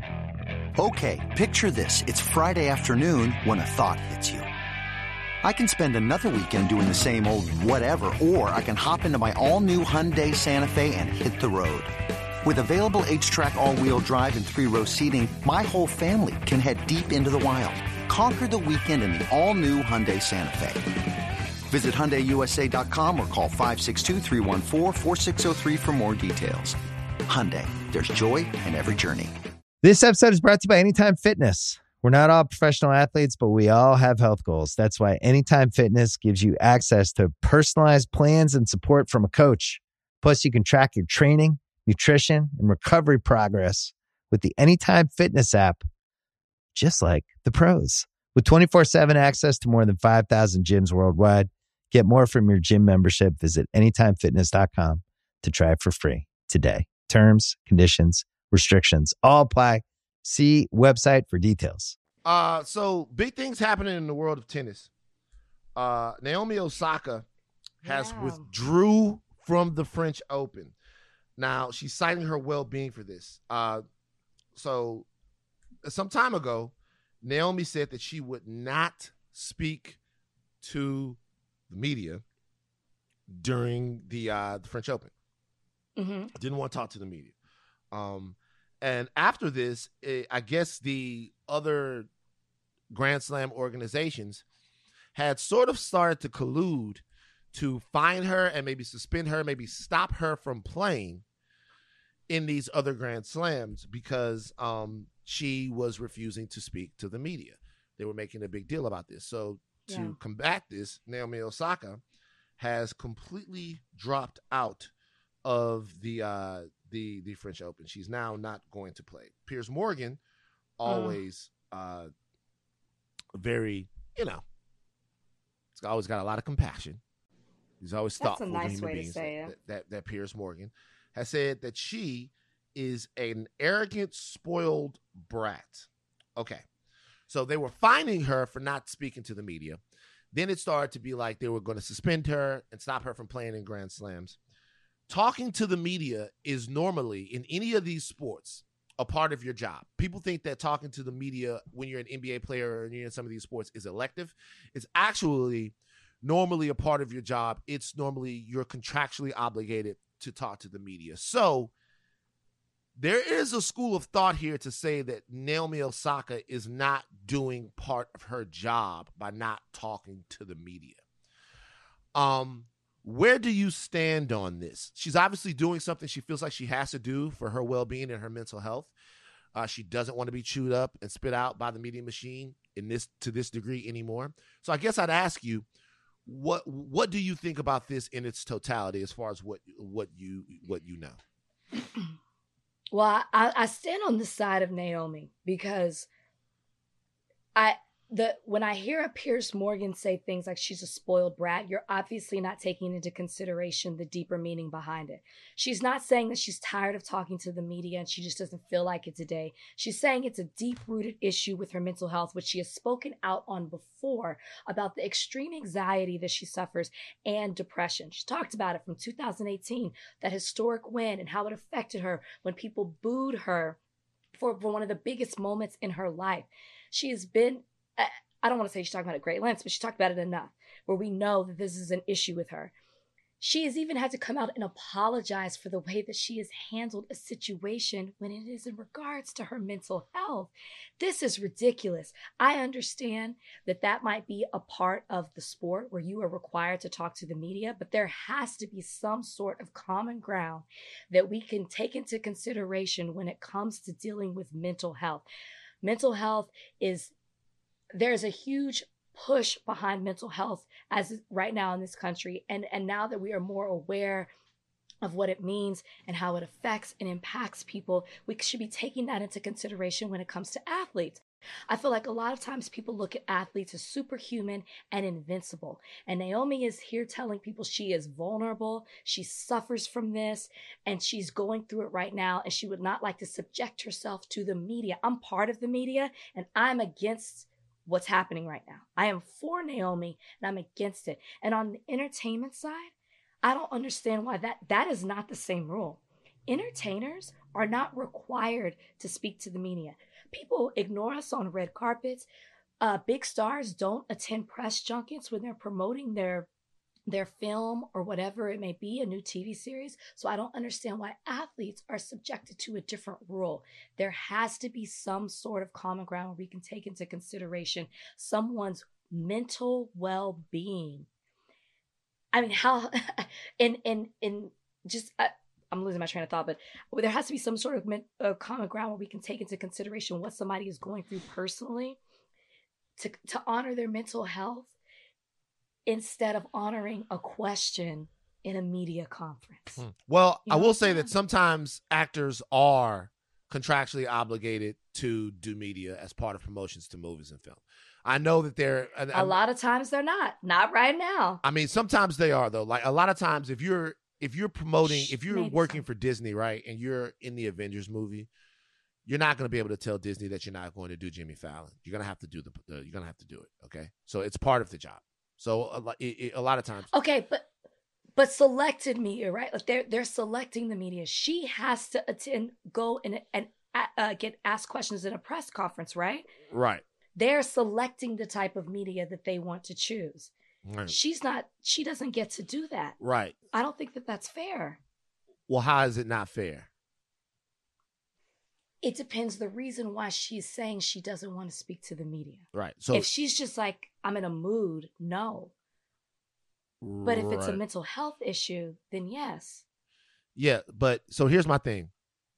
Okay, picture this. It's Friday afternoon when a thought hits you. I can spend another weekend doing the same old whatever, or I can hop into my all-new Hyundai Santa Fe and hit the road. With available H-Track all-wheel drive and 3-row seating, my whole family can head deep into the wild. Conquer the weekend in the all-new Hyundai Santa Fe. Visit HyundaiUSA.com or call 562-314-4603 for more details. Hyundai, there's joy in every journey. This episode is brought to you by Anytime Fitness. We're not all professional athletes, but we all have health goals. That's why Anytime Fitness gives you access to personalized plans and support from a coach. Plus, you can track your training, nutrition, and recovery progress with the Anytime Fitness app, just like the pros. With 24/7 access to more than 5,000 gyms worldwide, get more from your gym membership. Visit anytimefitness.com to try it for free today. Terms, conditions, restrictions all apply. See website for details. So big things happening in the world of tennis. Naomi Osaka has withdrew from the French Open. Now she's citing her well-being for this. So some time ago, Naomi said that she would not speak to the media during the French Open. Didn't want to talk to the media. And after this, I guess the other Grand Slam organizations had sort of started to collude to fine her and maybe suspend her, maybe stop her from playing in these other Grand Slams because she was refusing to speak to the media. They were making a big deal about this. So to combat this, Naomi Osaka has completely dropped out of the French Open. She's now not going to play. Piers Morgan, always very, he's always got a lot of compassion. He's always thoughtful. That's a nice to human way beings. to say it. That Piers Morgan has said that she is an arrogant, spoiled brat. Okay. So they were fining her for not speaking to the media. Then it started to be like they were going to suspend her and stop her from playing in Grand Slams. Talking to the media is normally, in any of these sports, a part of your job. People think that talking to the media when you're an NBA player or you're in some of these sports is elective. It's actually normally a part of your job. It's normally you're contractually obligated to talk to the media. So there is a school of thought here to say that Naomi Osaka is not doing part of her job by not talking to the media. Where do you stand on this? She's obviously doing something she feels like she has to do for her well-being and her mental health. She doesn't want to be chewed up and spit out by the media machine to this degree anymore. So I guess I'd ask you, what do you think about this in its totality as far as what you know? Well, I stand on the side of Naomi because when I hear a Piers Morgan say things like she's a spoiled brat, you're obviously not taking into consideration the deeper meaning behind it. She's not saying that she's tired of talking to the media and she just doesn't feel like it today. She's saying it's a deep-rooted issue with her mental health, which she has spoken out on before about the extreme anxiety that she suffers and depression. She talked about it from 2018, that historic win and how it affected her when people booed her for one of the biggest moments in her life. She has been, I don't want to say she's talking about it at great lengths, but she talked about it enough where we know that this is an issue with her. She has even had to come out and apologize for the way that she has handled a situation when it is in regards to her mental health. This is ridiculous. I understand that might be a part of the sport where you are required to talk to the media, but there has to be some sort of common ground that we can take into consideration when it comes to dealing with mental health. Mental health there's a huge push behind mental health as right now in this country. And now that we are more aware of what it means and how it affects and impacts people, we should be taking that into consideration when it comes to athletes. I feel like a lot of times people look at athletes as superhuman and invincible. And Naomi is here telling people she is vulnerable, she suffers from this, and she's going through it right now, and she would not like to subject herself to the media. I'm part of the media, and I'm against what's happening right now. I am for Naomi, and I'm against it. And on the entertainment side, I don't understand why that is not the same rule. Entertainers are not required to speak to the media. People ignore us on red carpets. Big stars don't attend press junkets when they're promoting their film or whatever it may be, a new TV series. So I don't understand why athletes are subjected to a different rule. There has to be some sort of common ground where we can take into consideration someone's mental well-being. I mean, how, I'm losing my train of thought, but there has to be some sort of common ground where we can take into consideration what somebody is going through personally to honor their mental health instead of honoring a question in a media conference. Well, I will say that sometimes actors are contractually obligated to do media as part of promotions to movies and film. I know that a lot of times they're not right now. I mean, sometimes they are though. Like a lot of times if you're promoting, if you're working for Disney, right, and you're in the Avengers movie, you're not going to be able to tell Disney that you're not going to do Jimmy Fallon. You're going to have to do you're going to have to do it. Okay. So it's part of the job. So a lot of times. Okay, but selected media, right? Like they're selecting the media. She has to go and get asked questions in a press conference, right? Right. They're selecting the type of media that they want to choose. Right. She doesn't get to do that. Right. I don't think that's fair. Well, how is it not fair? It depends the reason why she's saying she doesn't want to speak to the media. Right. So if she's just like, I'm in a mood, no. But if it's a mental health issue, then yes. Yeah, but so here's my thing.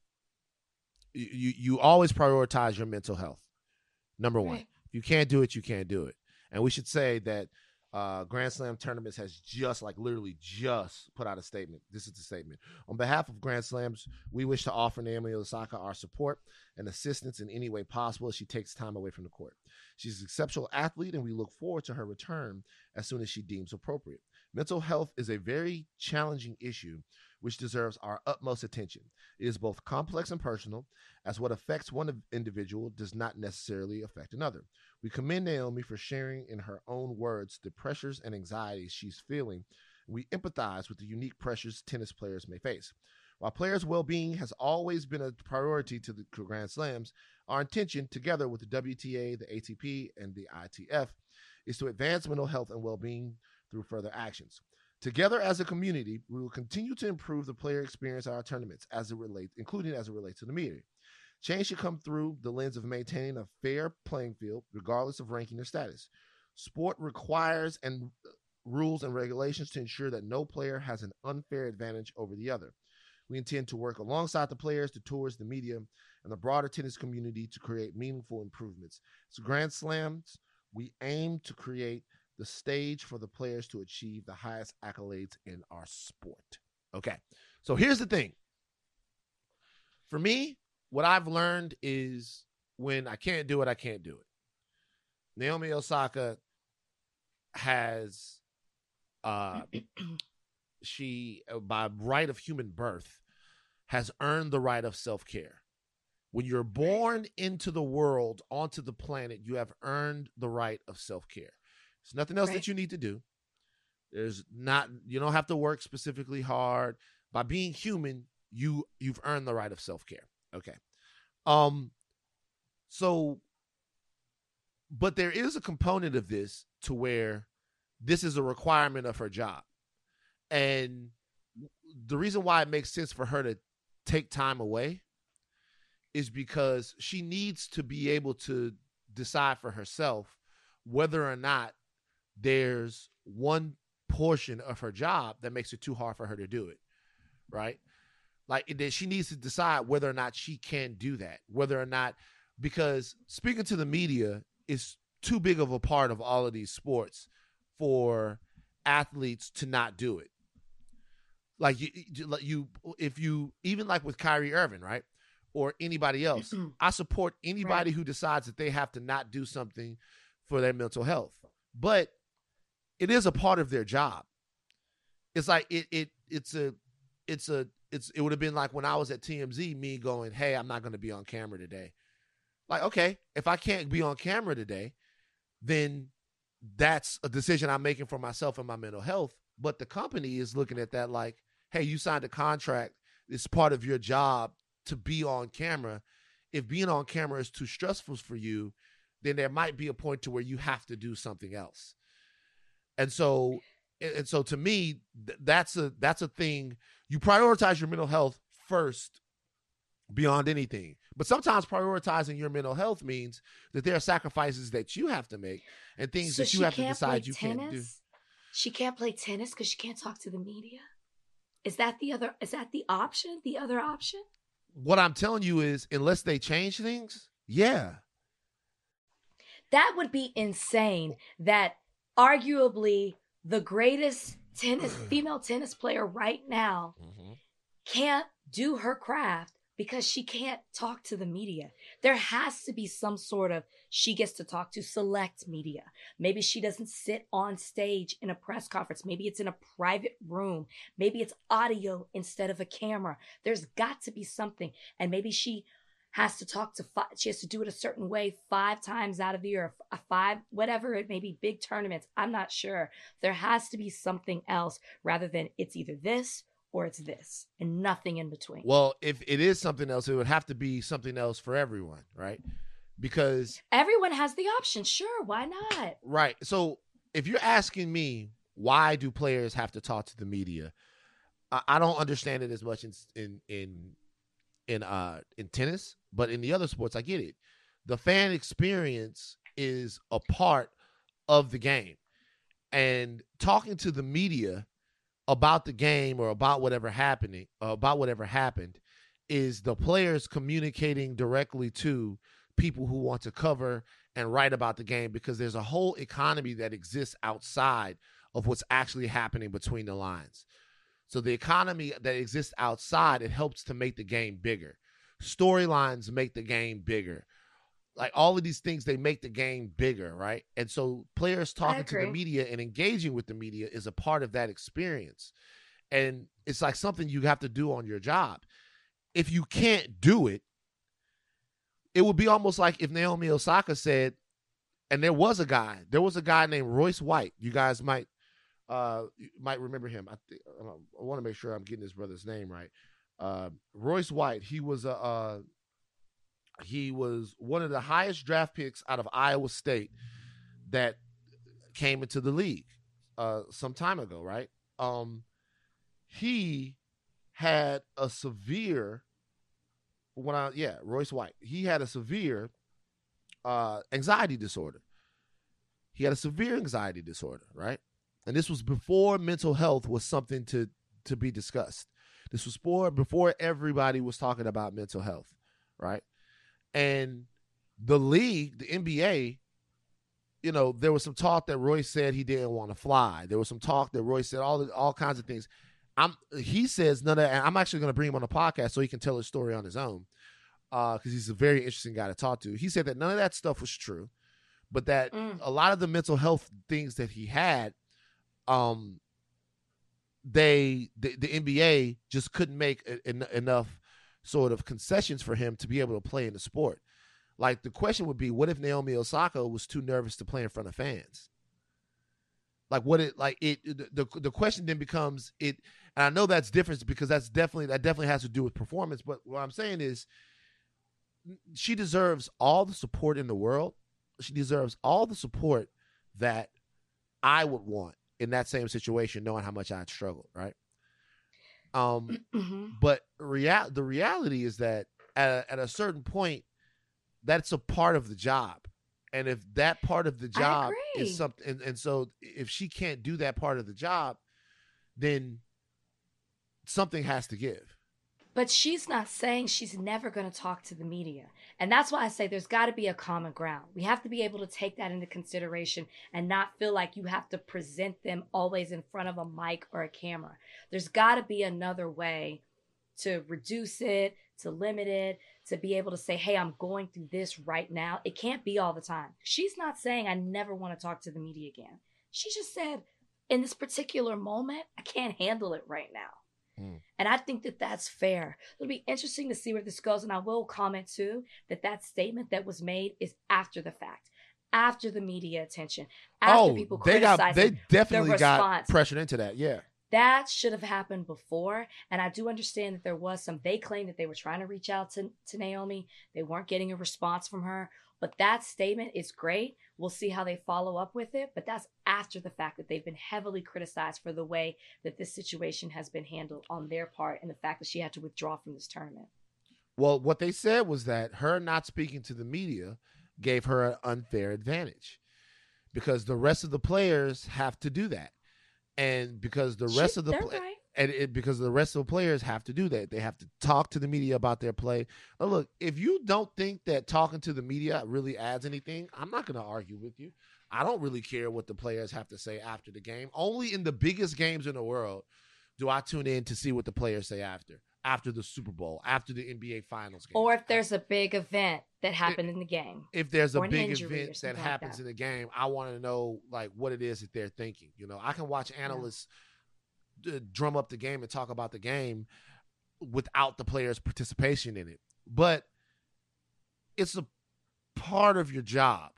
You always prioritize your mental health. Number one. If you can't do it, you can't do it. And we should say that Grand Slam Tournaments has just literally just put out a statement. This is the statement. On behalf of Grand Slams, we wish to offer Naomi Osaka our support and assistance in any way possible as she takes time away from the court. She's an exceptional athlete, and we look forward to her return as soon as she deems appropriate. Mental health is a very challenging issue which deserves our utmost attention. It is both complex and personal, as what affects one individual does not necessarily affect another. We commend Naomi for sharing in her own words the pressures and anxieties she's feeling. We empathize with the unique pressures tennis players may face. While players' well-being has always been a priority to the Grand Slams, our intention, together with the WTA, the ATP, and the ITF, is to advance mental health and well-being through further actions. Together as a community, we will continue to improve the player experience at our tournaments, including as it relates to the media. Change should come through the lens of maintaining a fair playing field, regardless of ranking or status. Sport requires rules and regulations to ensure that no player has an unfair advantage over the other. We intend to work alongside the players, the tours, the media, and the broader tennis community to create meaningful improvements. So Grand Slams, we aim to create the stage for the players to achieve the highest accolades in our sport. Okay, so here's the thing. For me, what I've learned is when I can't do it, I can't do it. Naomi Osaka has, she, by right of human birth, has earned the right of self-care. When you're born into the world, onto the planet, you have earned the right of self-care. There's nothing else that you need to do. You don't have to work specifically hard. By being human, you've earned the right of self-care. Okay. But there is a component of this to where this is a requirement of her job. And the reason why it makes sense for her to take time away is because she needs to be able to decide for herself whether or not there's one portion of her job that makes it too hard for her to do it, right? That she needs to decide whether or not she can do that, whether or not, because speaking to the media is too big of a part of all of these sports for athletes to not do it. Even with Kyrie Irving, right? Or anybody else. I support anybody who decides that they have to not do something for their mental health. But it is a part of their job. It's like it would have been like when I was at TMZ, me going, hey, I'm not going to be on camera today. Like, okay, if I can't be on camera today, then that's a decision I'm making for myself and my mental health. But the company is looking at that like, hey, you signed a contract. It's part of your job to be on camera. If being on camera is too stressful for you, then there might be a point to where you have to do something else. And so to me, that's a thing. You prioritize your mental health first beyond anything. But sometimes prioritizing your mental health means that there are sacrifices that you have to make and things that you have to decide you can't do. She can't play tennis because she can't talk to the media? Is that the option? The other option? What I'm telling you is, unless they change things, yeah. That would be insane that arguably the greatest female tennis player right now can't do her craft because she can't talk to the media. There has to be some sort of, she gets to talk to select media. Maybe she doesn't sit on stage in a press conference. Maybe it's in a private room. Maybe it's audio instead of a camera. There's got to be something. And maybe she has to talk to she has to do it a certain way 5 times out of the year, 5, whatever it may be, big tournaments. I'm not sure. There has to be something else rather than it's either this or it's this and nothing in between. Well, if it is something else, it would have to be something else for everyone, right? Because everyone has the option. Sure, why not? Right. So if you're asking me, why do players have to talk to the media? I don't understand it as much in tennis, but in the other sports, I get it. The fan experience is a part of the game, and talking to the media about the game or about whatever happened is the players communicating directly to people who want to cover and write about the game, because there's a whole economy that exists outside of what's actually happening between the lines. So the economy that exists outside, it helps to make the game bigger. Storylines make the game bigger. Like all of these things, they make the game bigger, right? And so players talking to the media and engaging with the media is a part of that experience. And it's like something you have to do on your job. If you can't do it, it would be almost like if Naomi Osaka said, and there was a guy named Royce White. You guys might remember him. I want to make sure I'm getting his brother's name right. Royce White. He was one of the highest draft picks out of Iowa State that came into the league some time ago, right? He had a severe Royce White. He had a severe anxiety disorder. He had a severe anxiety disorder, right? And this was before mental health was something to be discussed. This was before everybody was talking about mental health, right? And the league, the NBA, there was some talk that Royce said he didn't want to fly. There was some talk that Royce said all kinds of things. He says none of that. And I'm actually going to bring him on the podcast so he can tell his story on his own, because he's a very interesting guy to talk to. He said that none of that stuff was true, but that a lot of the mental health things that he had, the NBA just couldn't make enough sort of concessions for him to be able to play in the sport. Like the question would be, what if Naomi Osaka was too nervous to play in front of fans? The question then becomes it. And I know that's different because that definitely has to do with performance. But what I'm saying is, she deserves all the support in the world. She deserves all the support that I would want in that same situation, knowing how much I'd struggled, right? But the reality is that at a certain point, that's a part of the job. And if that part of the job is something, and so if she can't do that part of the job, then something has to give. But she's not saying she's never going to talk to the media. And that's why I say there's got to be a common ground. We have to be able to take that into consideration and not feel like you have to present them always in front of a mic or a camera. There's got to be another way to reduce it, to limit it, to be able to say, hey, I'm going through this right now. It can't be all the time. She's not saying I never want to talk to the media again. She just said, in this particular moment, I can't handle it right now. And I think that that's fair. It'll be interesting to see where this goes. And I will comment too that statement that was made is after the fact, after the media attention, after people criticized they definitely got pressured into that. Yeah. That should have happened before. And I do understand that there was they claimed that they were trying to reach out to Naomi. They weren't getting a response from her. But that statement is great. We'll see how they follow up with it. But that's after the fact that they've been heavily criticized for the way that this situation has been handled on their part and the fact that she had to withdraw from this tournament. Well, what they said was that her not speaking to the media gave her an unfair advantage because the rest of the players have to do that. And because the rest of the because the rest of the players have to do that. They have to talk to the media about their play. Now, look, if you don't think that talking to the media really adds anything, I'm not going to argue with you. I don't really care what the players have to say after the game. Only in the biggest games in the world do I tune in to see what the players say after the Super Bowl, after the NBA Finals game. Or if there's a big event that happened in the game. If there's a big event that happens in the game, I want to know like what it is that they're thinking. I can watch analysts drum up the game and talk about the game without the players' participation in it. But it's a part of your job.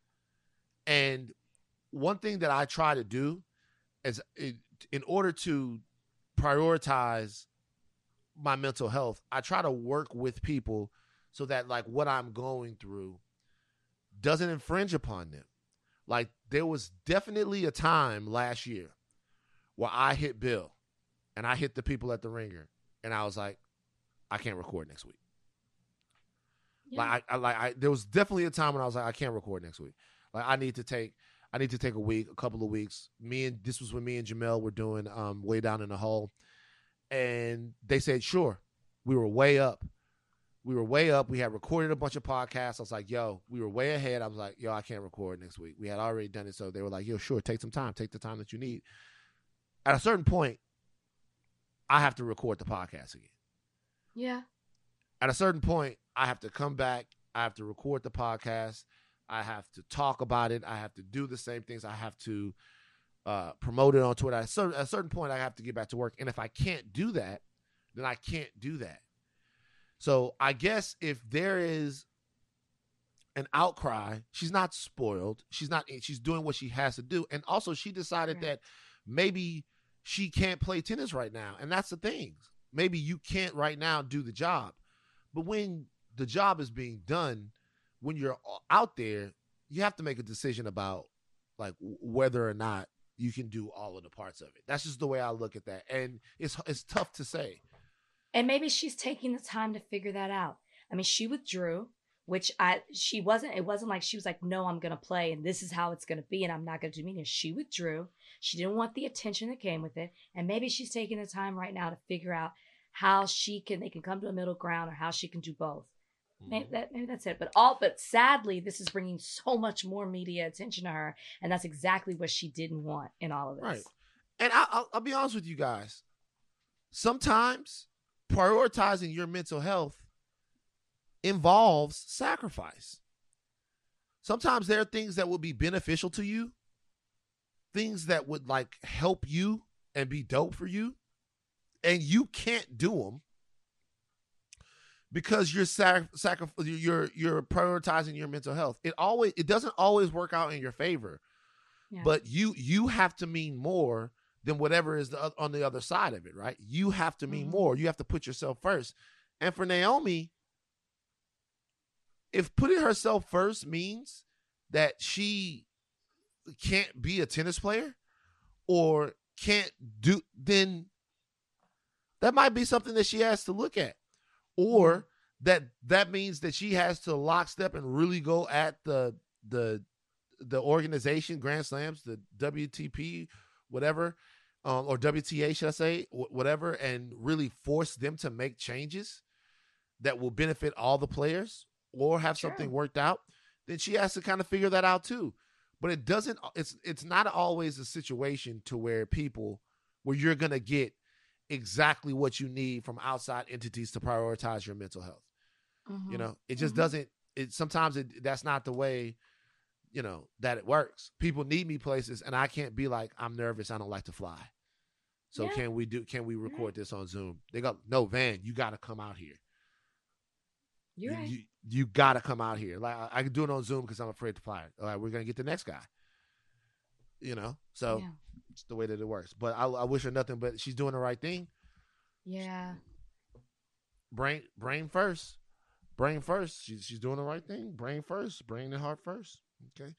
And one thing that I try to do is in order to prioritize my mental health, I try to work with people so that like what I'm going through doesn't infringe upon them. Like there was definitely a time last year where I hit Bill and I hit the people at the Ringer and I was like, I can't record next week. Yeah. There was definitely a time when I was like, I can't record next week. Like I need to take a couple of weeks. This was when me and Jamel were doing Way Down in the Hole. And they said, sure. We were way up. We were way up. We had recorded a bunch of podcasts. I was like, yo, we were way ahead. I was like, yo, I can't record next week. We had already done it. So they were like, yo, sure, take some time. Take the time that you need. At a certain point, I have to record the podcast again. Yeah. At a certain point, I have to come back. I have to record the podcast. I have to talk about it. I have to do the same things. I have to promote it on Twitter. At a certain point, I have to get back to work. And if I can't do that, then I can't do that. So I guess if there is an outcry, she's not spoiled. She's doing what she has to do. And also she decided that maybe she can't play tennis right now. And that's the thing. Maybe you can't right now do the job. But when the job is being done, when you're out there, you have to make a decision about like whether or not you can do all of the parts of it. That's just the way I look at that. And it's tough to say. And maybe she's taking the time to figure that out. I mean, she withdrew, it wasn't like she was like, no, I'm going to play and this is how it's going to be and I'm not going to do meetings. She withdrew. She didn't want the attention that came with it. And maybe she's taking the time right now to figure out how they can come to a middle ground or how she can do both. Maybe that's it. But sadly, this is bringing so much more media attention to her. And that's exactly what she didn't want in all of this. Right. And I'll be honest with you guys. Sometimes prioritizing your mental health involves sacrifice. Sometimes there are things that would be beneficial to you, things that would like help you and be dope for you, and you can't do them because you're prioritizing your mental health. It doesn't always work out in your favor, but you have to mean more than whatever is on the other side of it, right? You have to mean more. You have to put yourself first. And for Naomi, if putting herself first means that she can't be a tennis player or can't do, then that might be something that she has to look at. Or that means that she has to lockstep and really go at the organization, Grand Slams, the WTP, whatever, or WTA, should I say, whatever, and really force them to make changes that will benefit all the players or have something worked out, then she has to kind of figure that out too. But it's not always a situation to where you're going to get exactly what you need from outside entities to prioritize your mental health. You know, it just doesn't, sometimes that's not the way, you know, that it works. People need me places and I can't be like, I'm nervous. I don't like to fly. So can we record this on Zoom? They go, no, Van, you got to come out here. You got to come out here. Like I can do it on Zoom because I'm afraid to fly. All right, we're going to get the next guy. You know, so it's the way that it works. But I wish her nothing but she's doing the right thing. Yeah. Brain first. Brain first. She's doing the right thing. Brain first. Brain and heart first. Okay.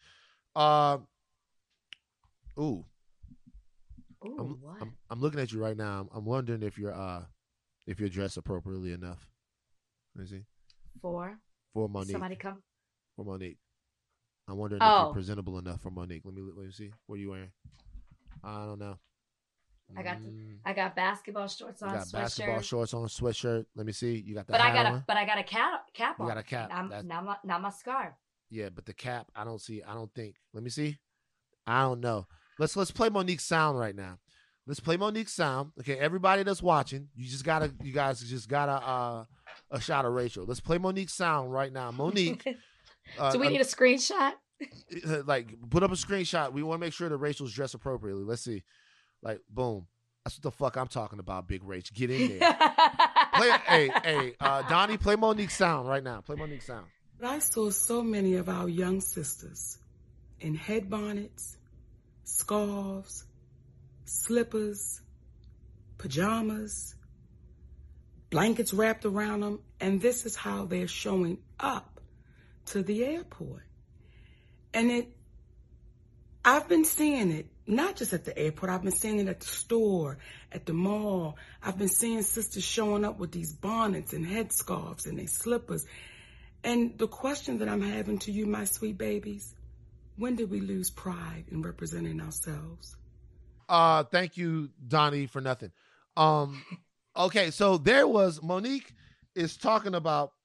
What? I'm looking at you right now. I'm wondering if you're dressed appropriately enough. Let me see. For Monique. Somebody come. For Monique. I'm wondering if you're presentable enough for Monique. Let me see. What are you wearing? I don't know. I got basketball shorts on. You got basketball shorts on, sweatshirt. Let me see. You got the hat on. But I got a cap on. You got a cap. Not my scarf. Yeah, but the cap, I don't think. Let me see. I don't know. Let's play Monique's sound right now. Let's play Monique's sound. Okay, everybody that's watching, you guys just gotta a shot of Rachel. Let's play Monique's sound right now. Monique. So we need a screenshot? Like, put up a screenshot. We want to make sure that Rachel's dressed appropriately. Let's see. Like, boom. That's what the fuck I'm talking about, Big Rach. Get in there. Donnie, play Monique's sound right now. Play Monique's sound. I saw so many of our young sisters in head bonnets, scarves, slippers, pajamas, blankets wrapped around them, and this is how they're showing up to the airport. And I've been seeing it, not just at the airport, I've been seeing it at the store, at the mall. I've been seeing sisters showing up with these bonnets and headscarves and their slippers. And the question that I'm having to you, my sweet babies, when did we lose pride in representing ourselves? Thank you, Donnie, for nothing. Okay, so there was Monique is talking about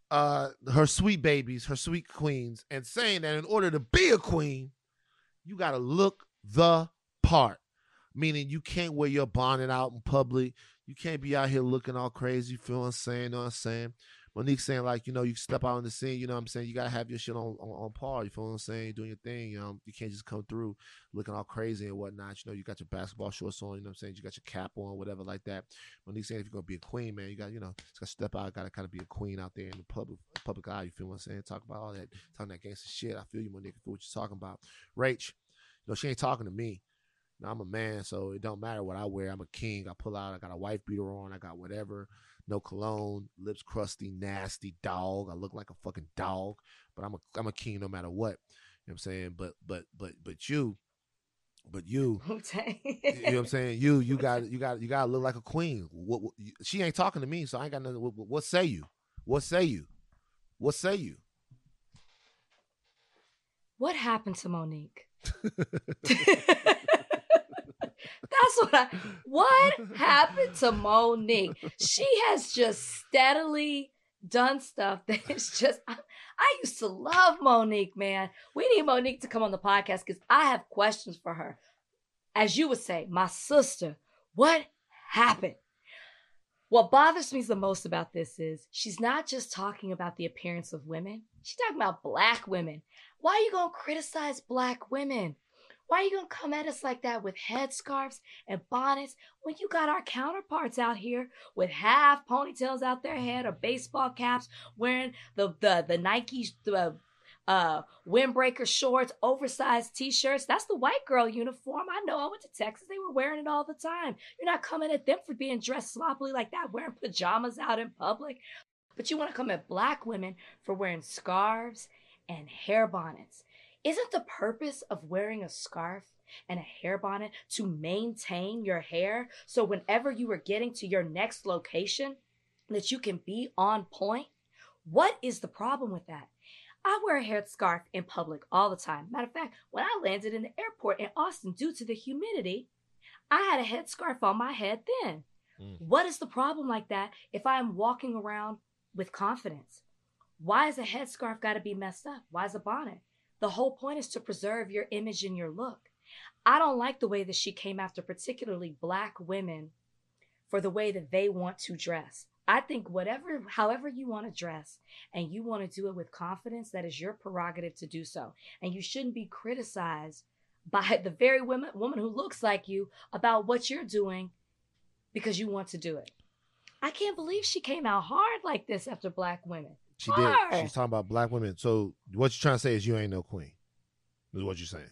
her sweet babies, her sweet queens, and saying that in order to be a queen, you got to look the part. Meaning you can't wear your bonnet out in public. You can't be out here looking all crazy, you feel what I'm saying, you know what I'm saying? Monique's saying, like, you know, you step out on the scene, you know what I'm saying? You got to have your shit on par, you feel what I'm saying? You're doing your thing, you know? You can't just come through looking all crazy and whatnot. You know, you got your basketball shorts on, you know what I'm saying? You got your cap on, whatever like that. Monique's saying if you're going to be a queen, man, you got, you know, just got to step out, got to kind of be a queen out there in the public eye, you feel what I'm saying? Talk about all that, talking that gangster shit. I feel you, Monique, I feel what you're talking about. Rach, you know, she ain't talking to me. Now, I'm a man, so it don't matter what I wear. I'm a king. I pull out. I got a wife beater on. I got whatever. No cologne. Lips crusty, nasty dog. I look like a fucking dog, but I'm a king no matter what. You know what I'm saying? But you, you know what I'm saying? You got to look like a queen. She ain't talking to me, so I ain't got nothing. What say you? What say you? What say you? What happened to Monique? What happened to Monique? She has just steadily done stuff that is just, I used to love Monique, man. We need Monique to come on the podcast because I have questions for her. As you would say, my sister, what happened? What bothers me the most about this is she's not just talking about the appearance of women. She's talking about black women. Why are you going to criticize black women? Why are you going to come at us like that with headscarves and bonnets when you got our counterparts out here with half ponytails out their head or baseball caps, wearing the Nike windbreaker shorts, oversized t-shirts? That's the white girl uniform. I know. I went to Texas. They were wearing it all the time. You're not coming at them for being dressed sloppily like that, wearing pajamas out in public. But you want to come at black women for wearing scarves and hair bonnets. Isn't the purpose of wearing a scarf and a hair bonnet to maintain your hair so whenever you are getting to your next location that you can be on point? What is the problem with that? I wear a hair scarf in public all the time. Matter of fact, when I landed in the airport in Austin due to the humidity, I had a headscarf on my head then. What is the problem like that if I'm walking around with confidence? Why is a headscarf got to be messed up? Why is a bonnet? The whole point is to preserve your image and your look. I don't like the way that she came after particularly black women for the way that they want to dress. I think however you want to dress and you want to do it with confidence, that is your prerogative to do so. And you shouldn't be criticized by the very woman who looks like you about what you're doing because you want to do it. I can't believe she came out hard like this after black women. She did. She's talking about black women. So what you're trying to say is you ain't no queen, is what you're saying.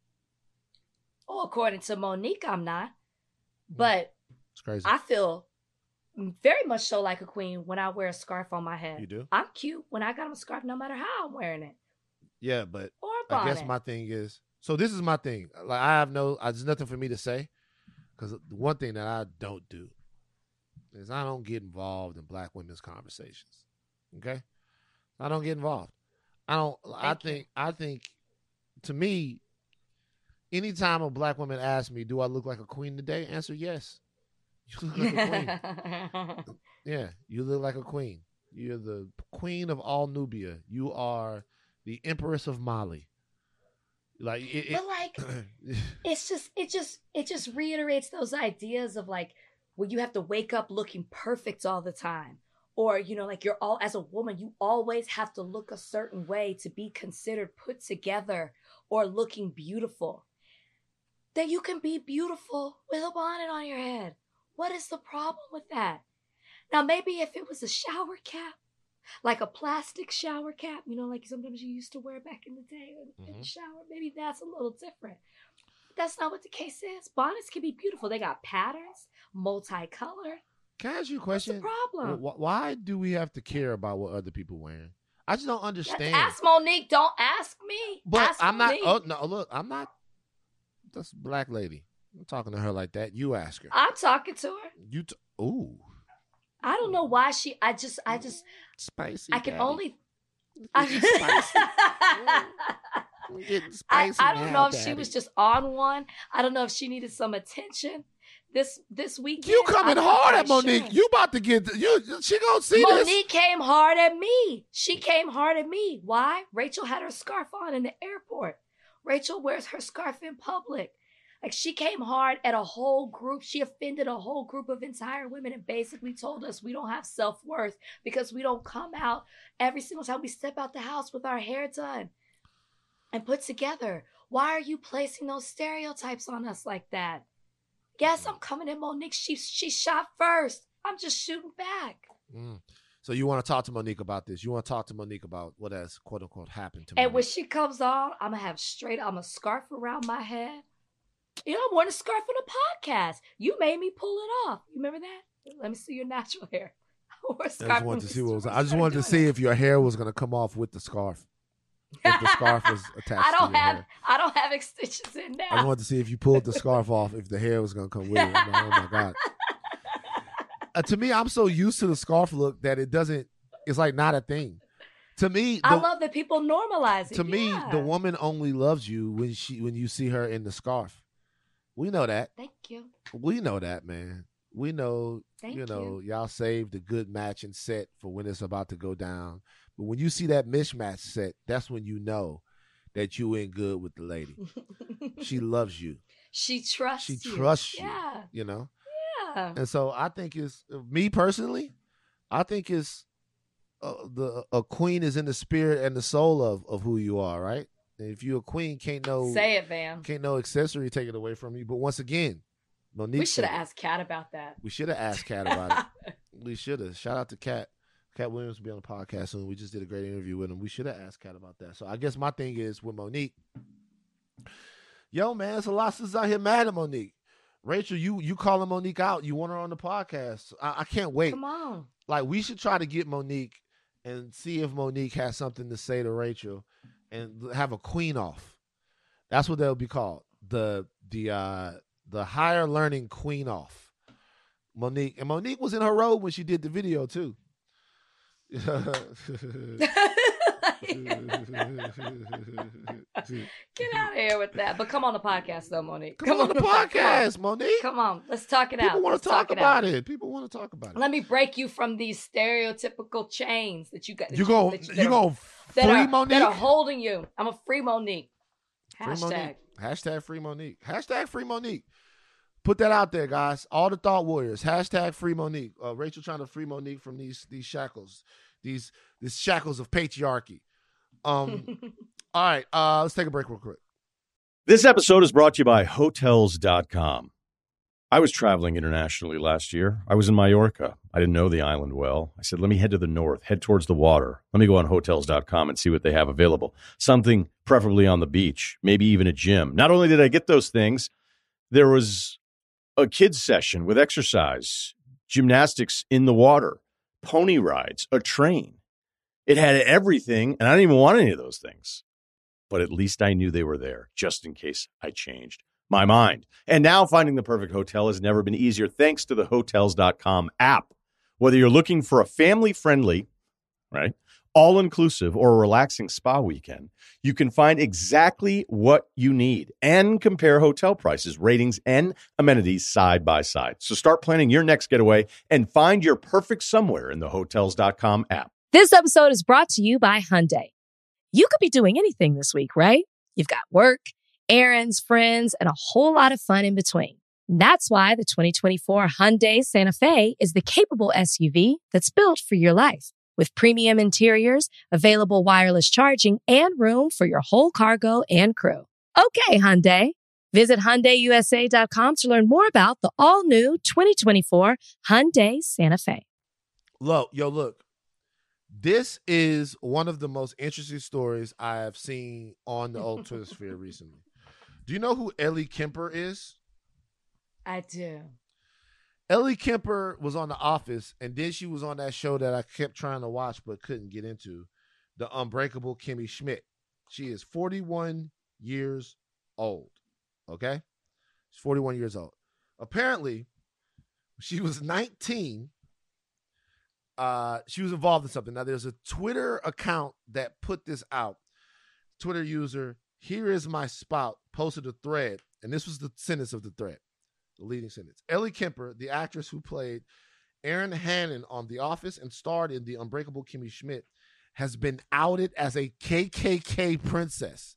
Oh, according to Monique, I'm not. But it's crazy. I feel very much so like a queen when I wear a scarf on my head. You do? I'm cute when I got on a scarf no matter how I'm wearing it. Yeah, but or a bonnet. I guess my thing is, so this is my thing. Like there's nothing for me to say because the one thing that I don't do is I don't get involved in black women's conversations. Okay? I don't get involved. I think to me, anytime a black woman asks me, do I look like a queen today? Answer yes. You look like a queen. Yeah, you look like a queen. You're the queen of all Nubia. You are the empress of Mali. It just reiterates those ideas of like, where you have to wake up looking perfect all the time. Or, like as a woman, you always have to look a certain way to be considered put together or looking beautiful. That you can be beautiful with a bonnet on your head. What is the problem with that? Now, maybe if it was a shower cap, like a plastic shower cap, like sometimes you used to wear back in the day in the shower, maybe that's a little different. But that's not what the case is. Bonnets can be beautiful. They got patterns, multicolored. Can I ask you a question? What's the problem? Why do we have to care about what other people wearing? I just don't understand. Ask Monique. Don't ask me. But ask I'm Monique. not. Oh no! Look, I'm not. That's a black lady. I'm talking to her like that. You ask her. I'm talking to her. Ooh. I don't know why I just. Spicy. I can daddy. only. Spicy. I don't know if she was just on one. I don't know if she needed some attention this weekend. You coming hard at Monique. Insurance. You about to get, she gonna see this. Monique came hard at me. She came hard at me. Why? Rachel had her scarf on in the airport. Rachel wears her scarf in public. Like, she came hard at a whole group. She offended a whole group of entire women and basically told us we don't have self-worth because we don't come out every single time we step out the house with our hair done and put together. Why are you placing those stereotypes on us like that? Yes, I'm coming at Monique. She shot first. I'm just shooting back. So you want to talk to Monique about this? You want to talk to Monique about what has, quote unquote, happened to me? And when she comes on, I'm going to have I'm a scarf around my head. You know, I'm wearing a scarf on a podcast. You made me pull it off. You remember that? Let me see your natural hair. I wore a scarf. I just wanted to see if your hair was going to come off with the scarf. If the scarf was attached to your hair. I don't have extensions in now. I just wanted to see if you pulled the scarf off, if the hair was going to come with it. I'm like, oh, my God. To me, I'm so used to the scarf look that it's like not a thing. To me, I love that people normalize it. To me, the woman only loves you when you see her in the scarf. We know that. Thank you. We know that, man. We know, Thank you. Y'all saved a good matching set for when it's about to go down. But when you see that mismatch set, that's when you know that you in good with the lady. She loves you. She trusts you. Yeah. You know? Yeah. And so I think me personally, I think it's a queen is in the spirit and the soul of who you are, right? And if you're a queen, say it, fam. Can't no accessory take it away from you. But once again, Monique. We should have asked Kat about that. We should have asked Kat about it. We should have. Shout out to Kat. Kat Williams will be on the podcast soon. We just did a great interview with him. We should have asked Kat about that. So I guess my thing is with Monique. Yo, man, there's a lot of sisters out here mad at Monique. Rachel, you calling Monique out. You want her on the podcast. I can't wait. Come on. Like, we should try to get Monique and see if Monique has something to say to Rachel and have a queen off. That's what they'll be called. The higher learning queen off. Monique. And Monique was in her robe when she did the video too. Get out of here with that. But come on the podcast though, Monique. Come on the podcast, Monique. Come on. Let's talk it out. People want to talk about it. People want to talk about it. Let me break you from these stereotypical chains that you got. You gonna free Monique? That are holding you. I'm a free Monique. Hashtag free Monique. Hashtag free Monique. Put that out there, guys. All the thought warriors. Hashtag free Monique. Rachel trying to free Monique from these shackles. These shackles of patriarchy. All right. Let's take a break real quick. This episode is brought to you by Hotels.com. I was traveling internationally last year. I was in Mallorca. I didn't know the island well. I said, let me head to the north, head towards the water. Let me go on Hotels.com and see what they have available. Something preferably on the beach, maybe even a gym. Not only did I get those things, there was a kids session with exercise, gymnastics in the water, pony rides, a train. It had everything, and I didn't even want any of those things. But at least I knew they were there, just in case I changed my mind. And now finding the perfect hotel has never been easier thanks to the Hotels.com app. Whether you're looking for a family-friendly, right, all-inclusive or a relaxing spa weekend, you can find exactly what you need and compare hotel prices, ratings, and amenities side by side. So start planning your next getaway and find your perfect somewhere in the Hotels.com app. This episode is brought to you by Hyundai. You could be doing anything this week, right? You've got work, errands, friends, and a whole lot of fun in between. That's why the 2024 Hyundai Santa Fe is the capable SUV that's built for your life. With premium interiors, available wireless charging, and room for your whole cargo and crew. Okay, Hyundai. Visit HyundaiUSA.com to learn more about the all-new 2024 Hyundai Santa Fe. Look. This is one of the most interesting stories I have seen on the old Twitter sphere recently. Do you know who Ellie Kemper is? I do. Ellie Kemper was on The Office, and then she was on that show that I kept trying to watch but couldn't get into, The Unbreakable Kimmy Schmidt. She is 41 years old, okay? She's 41 years old. Apparently, she was 19. She was involved in something. Now, there's a Twitter account that put this out. Twitter user, Here Is My Spout, posted a thread, and this was the sentence of the thread. The leading sentence. Ellie Kemper, the actress who played Erin Hannon on The Office and starred in The Unbreakable Kimmy Schmidt, has been outed as a KKK princess.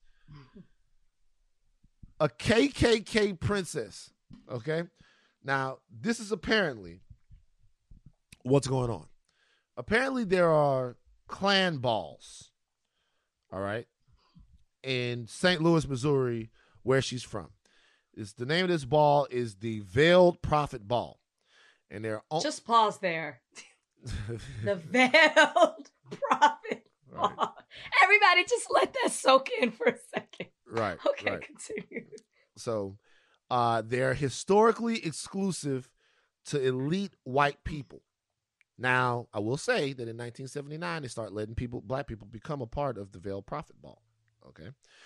A KKK princess. Okay? Now, this is apparently what's going on. Apparently, there are Klan balls, all right, in St. Louis, Missouri, where she's from. The name of this ball is the Veiled Prophet Ball. And they're just pause there. The Veiled Prophet Ball. Right. Everybody just let that soak in for a second. Right. Okay, right. Continue. So they're historically exclusive to elite white people. Now, I will say that in 1979, they start letting black people become a part of the Veiled Prophet Ball. Okay.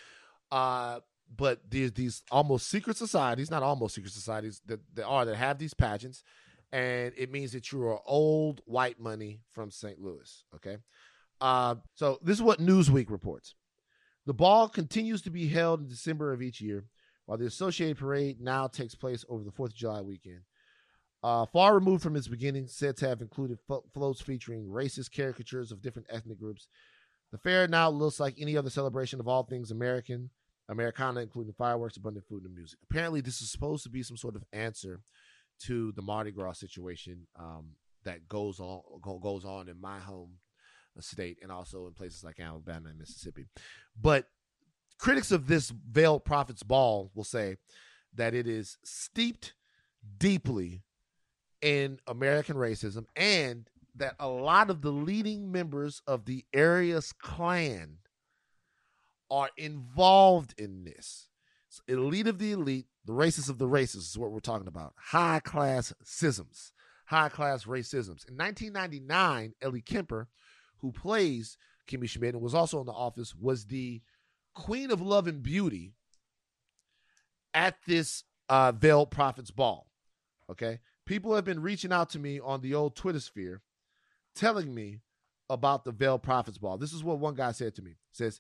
But there's these almost secret societies, not almost secret societies, that have these pageants, and it means that you are old white money from St. Louis. Okay. So this is what Newsweek reports. The ball continues to be held in December of each year, while the Associated Parade now takes place over the 4th of July weekend. Far removed from its beginning, said to have included floats featuring racist caricatures of different ethnic groups. The fair now looks like any other celebration of all things Americana, including fireworks, abundant food, and music. Apparently, this is supposed to be some sort of answer to the Mardi Gras situation that goes on in my home state and also in places like Alabama and Mississippi. But critics of this Veiled Prophet's Ball will say that it is steeped deeply in American racism and that a lot of the leading members of the Arius Klan are involved in this. So elite of the elite, the racists of the racists is what we're talking about. High-class schisms, high-class racisms. In 1999, Ellie Kemper, who plays Kimmy Schmidt and was also in The Office, was the Queen of Love and Beauty at this Veiled Prophet's Ball. Okay? People have been reaching out to me on the old Twitter sphere telling me about the Veiled Prophet's Ball. This is what one guy said to me. He says,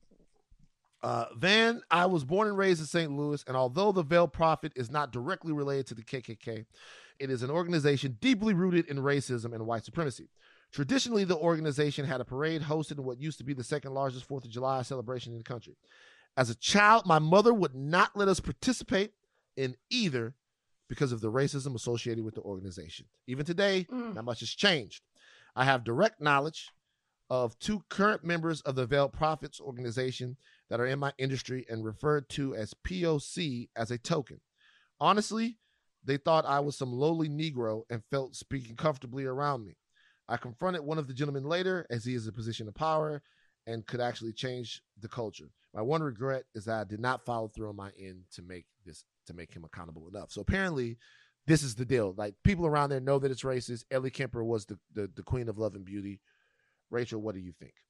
Van, I was born and raised in St. Louis, and although the Veiled Prophet is not directly related to the KKK, it is an organization deeply rooted in racism and white supremacy. Traditionally, the organization had a parade hosted in what used to be the second largest 4th of July celebration in the country. As a child, my mother would not let us participate in either because of the racism associated with the organization. Even today, not much has changed. I have direct knowledge of 2 current members of the Veiled Prophets organization that are in my industry and referred to as POC as a token. Honestly, they thought I was some lowly Negro and felt speaking comfortably around me. I confronted one of the gentlemen later, as he is in a position of power and could actually change the culture. My one regret is that I did not follow through on my end to make him accountable enough. So apparently, this is the deal. Like, people around there know that it's racist. Ellie Kemper was the Queen of Love and Beauty. Rachel, what do you think?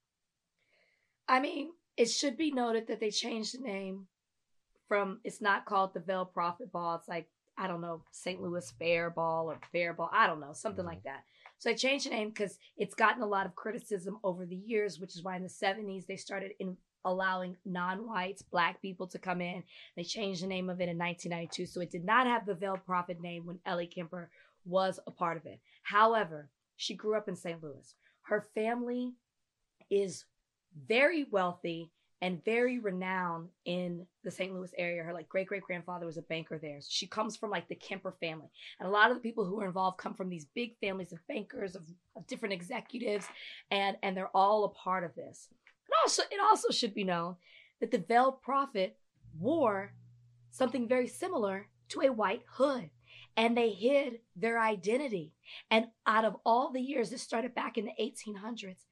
I mean, it should be noted that they changed the name from, it's not called the Veiled Prophet Ball. It's like, I don't know, St. Louis Fair Ball or Fair Ball. I don't know, something like that. So they changed the name because it's gotten a lot of criticism over the years, which is why in the 70s they started allowing non-whites, black people to come in. They changed the name of it in 1992. So it did not have the Veiled Prophet name when Ellie Kemper was a part of it. However, she grew up in St. Louis. Her family is very wealthy and very renowned in the St. Louis area. Her great-great-grandfather was a banker there. So she comes from the Kemper family. And a lot of the people who are involved come from these big families of bankers, of different executives, and they're all a part of this. It also should be known that the Veiled Prophet wore something very similar to a white hood. And they hid their identity. And out of all the years, this started back in the 1800s,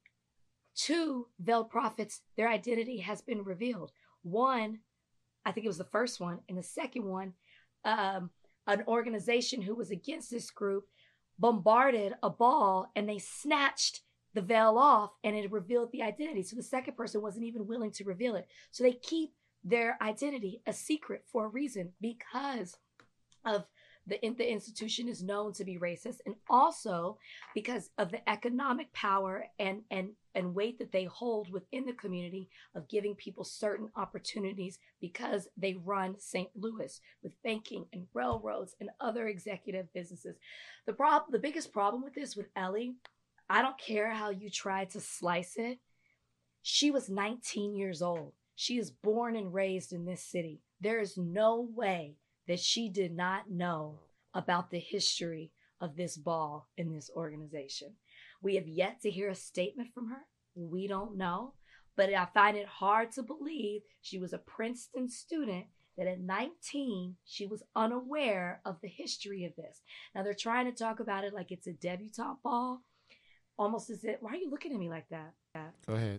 2 Veiled Prophets, their identity has been revealed. One, I think it was the first one, and the second one, an organization who was against this group bombarded a ball and they snatched the veil off and it revealed the identity. So the second person wasn't even willing to reveal it. So they keep their identity a secret for a reason because of the institution is known to be racist, and also because of the economic power and weight that they hold within the community of giving people certain opportunities because they run St. Louis with banking and railroads and other executive businesses. The biggest problem with this with Ellie, I don't care how you try to slice it. She was 19 years old. She is born and raised in this city. There is no way that she did not know about the history of this ball in this organization. We have yet to hear a statement from her. We don't know. But I find it hard to believe she was a Princeton student that at 19, she was unaware of the history of this. Now, they're trying to talk about it like it's a debutante ball. Almost as if, why are you looking at me like that? Go ahead.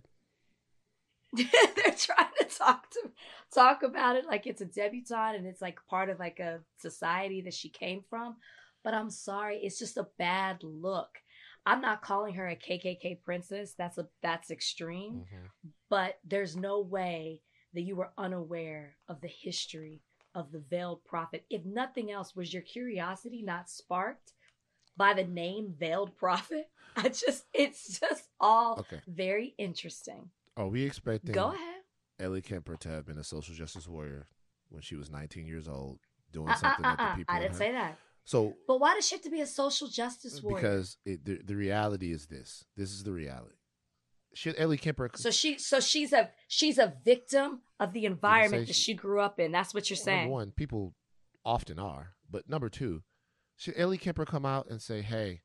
They're trying to talk about it like it's a debutante and it's like part of like a society that she came from. But I'm sorry, it's just a bad look. I'm not calling her a KKK princess. That's extreme. Mm-hmm. But there's no way that you were unaware of the history of the Veiled Prophet. If nothing else, was your curiosity not sparked by the name Veiled Prophet? It's just all very interesting. Are we expecting Go ahead. Ellie Kemper to have been a social justice warrior when she was 19 years old, doing something that the people I didn't say that. So, but why does she have to be a social justice warrior? Because the reality is this. This is the reality. Should Ellie Kemper? So she's a victim of the environment that she grew up in. That's what you're saying. Number one, people often are, but number two, should Ellie Kemper come out and say, "Hey,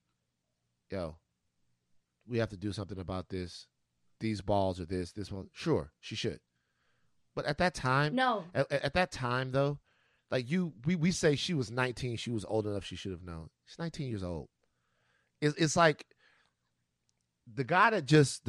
yo, we have to do something about this. These balls are this one." Sure, she should. But at that time, no. At that time, though, like we say she was 19, she was old enough, she should have known. She's 19 years old. It's like the guy that just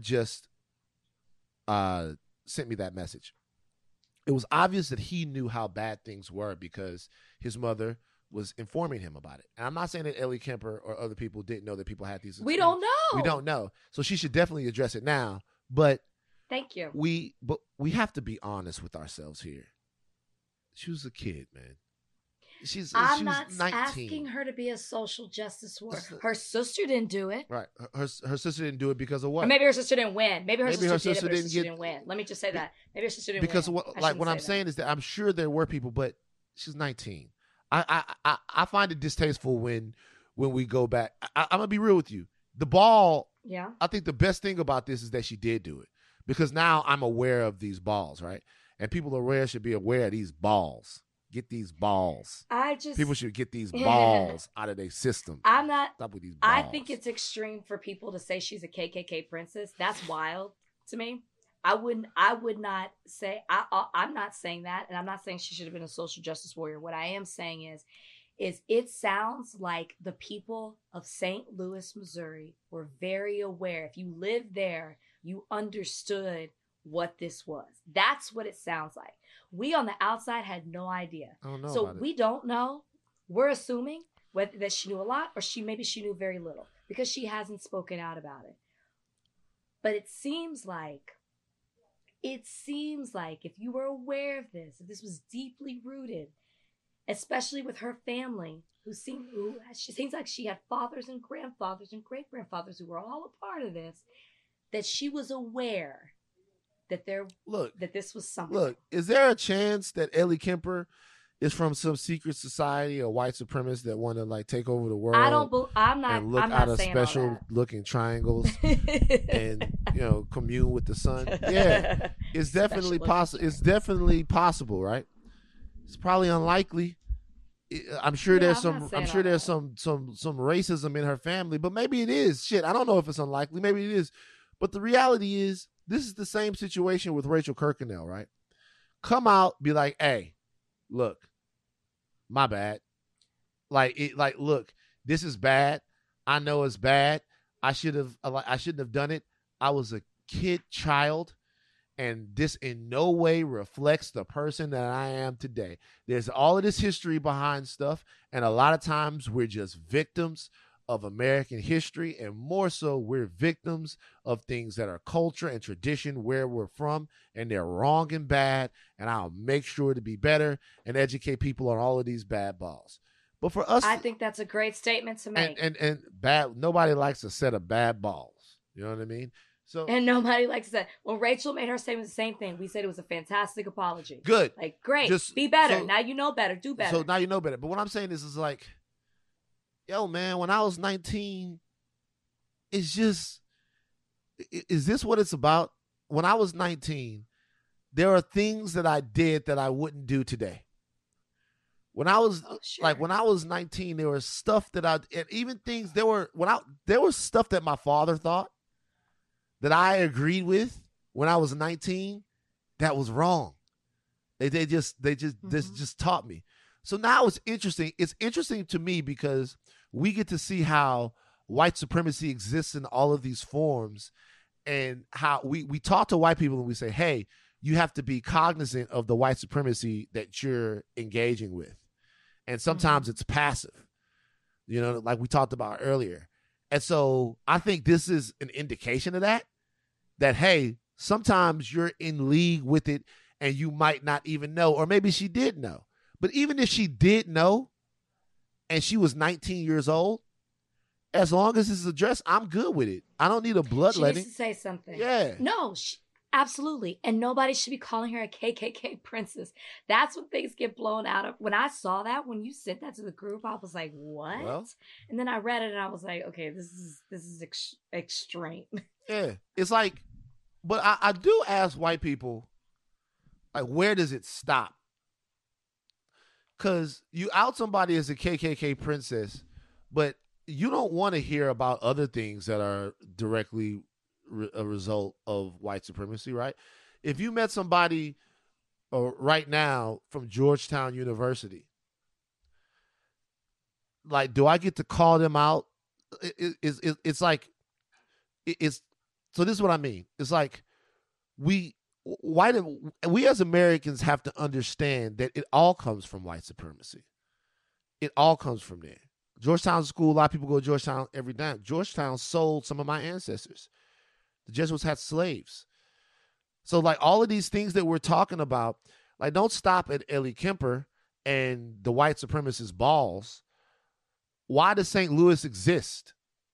sent me that message. It was obvious that he knew how bad things were because his mother was informing him about it. And I'm not saying that Ellie Kemper or other people didn't know that people had these experiences. We don't know. We don't know. So she should definitely address it now. But thank you. We have to be honest with ourselves here. She was a kid, man. I'm not asking her to be a social justice warrior. Her sister didn't do it. Right. Her sister didn't do it because of what? Or maybe her sister didn't win. Maybe her sister didn't win. Let me just say that. Maybe her sister didn't because win. Because what I'm saying is that I'm sure there were people, but she's 19. I find it distasteful when we go back. I'm gonna be real with you. The ball. Yeah. I think the best thing about this is that she did do it because now I'm aware of these balls, right? And people should be aware of these balls. Get these balls. People should get these balls out of their system. I'm not. Stop with these balls. I think it's extreme for people to say she's a KKK princess. That's wild to me. I would not say. I'm not saying that, and I'm not saying she should have been a social justice warrior. What I am saying is it sounds like the people of St. Louis, Missouri, were very aware. If you lived there, you understood what this was. That's what it sounds like. We on the outside had no idea. I don't know so about we don't know. We're assuming whether that she knew a lot or maybe she knew very little because she hasn't spoken out about it. But it seems like if you were aware of this, if this was deeply rooted, especially with her family, she seems like she had fathers and grandfathers and great-grandfathers who were all a part of this, that she was aware that this was something. Look, is there a chance that Ellie Kemper is from some secret society or white supremacists that want to like take over the world? I'm not. And look I'm not out of saying special looking triangles and commune with the sun. Yeah, it's definitely possible. It's definitely possible, right? It's probably unlikely. I'm sure there's some racism in her family, but maybe it is. Shit, I don't know if it's unlikely. Maybe it is. But the reality is, this is the same situation with Rachel Kirkconnell, right? Come out, be like, hey, look, my bad. Look, this is bad. I know it's bad. I shouldn't have done it. I was a child, and this in no way reflects the person that I am today. There's all of this history behind stuff, and a lot of times we're just victims of American history, and more so, we're victims of things that are culture and tradition where we're from, and they're wrong and bad, and I'll make sure to be better and educate people on all of these bad balls. But for us, I think that's a great statement to make. And bad, nobody likes a set of bad balls. You know what I mean? So, and nobody likes that. When Rachel made her statement, the same thing. We said it was a fantastic apology. Good. Like, great. Just be better. so, now you know better. Do better. So now you know better. But what I'm saying is like, yo, man, when I was 19, it's just, is this what it's about? When I was 19, there are things that I did that I wouldn't do today. When I was when I was 19, there was stuff that and even things there was stuff that my father thought that I agreed with when I was 19 that was wrong. They just taught me. So now it's interesting. It's interesting to me because we get to see how white supremacy exists in all of these forms, and how we talk to white people and we say, hey, you have to be cognizant of the white supremacy that you're engaging with. And sometimes it's passive, you know, like we talked about earlier. And so I think this is an indication of that, hey, sometimes you're in league with it and you might not even know, or maybe she did know. But even if she did know and she was 19 years old, as long as it's addressed, I'm good with it. I don't need a bloodletting. She needs to say something. Yeah. No, absolutely. And nobody should be calling her a KKK princess. That's when things get blown out of. When I saw that, when you sent that to the group, I was like, what? Well, and then I read it and I was like, okay, this is extreme. Yeah. It's like, but I do ask white people, like, where does it stop? Because you out somebody as a KKK princess, but you don't want to hear about other things that are directly a result of white supremacy, right? If you met somebody right now from Georgetown University, like, do I get to call them out? It's like, so this is what I mean. It's like we as Americans have to understand that it all comes from white supremacy. It all comes from there. Georgetown School, a lot of people go to Georgetown every day. Georgetown sold some of my ancestors. The Jesuits had slaves. So, like, all of these things that we're talking about, like, don't stop at Ellie Kemper and the white supremacist balls. Why does St. Louis exist?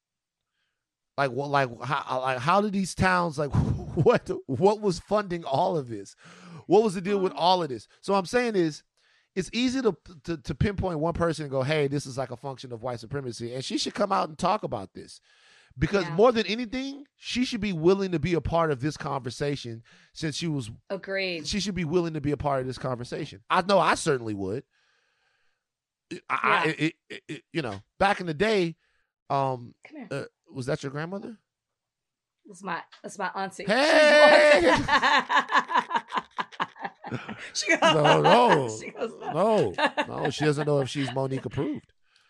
How did these towns, like, what was funding all of this? What was the deal with all of this? So what I'm saying is, it's easy to pinpoint one person and go, hey, this is like a function of white supremacy, and she should come out and talk about this. Because more than anything, she should be willing to be a part of this conversation since she was... Agreed. She should be willing to be a part of this conversation. I know I certainly would. You know, back in the day, come here. Was that your grandmother? That's my auntie. Hey! She goes, no. She goes, No, she doesn't know if she's Monique approved.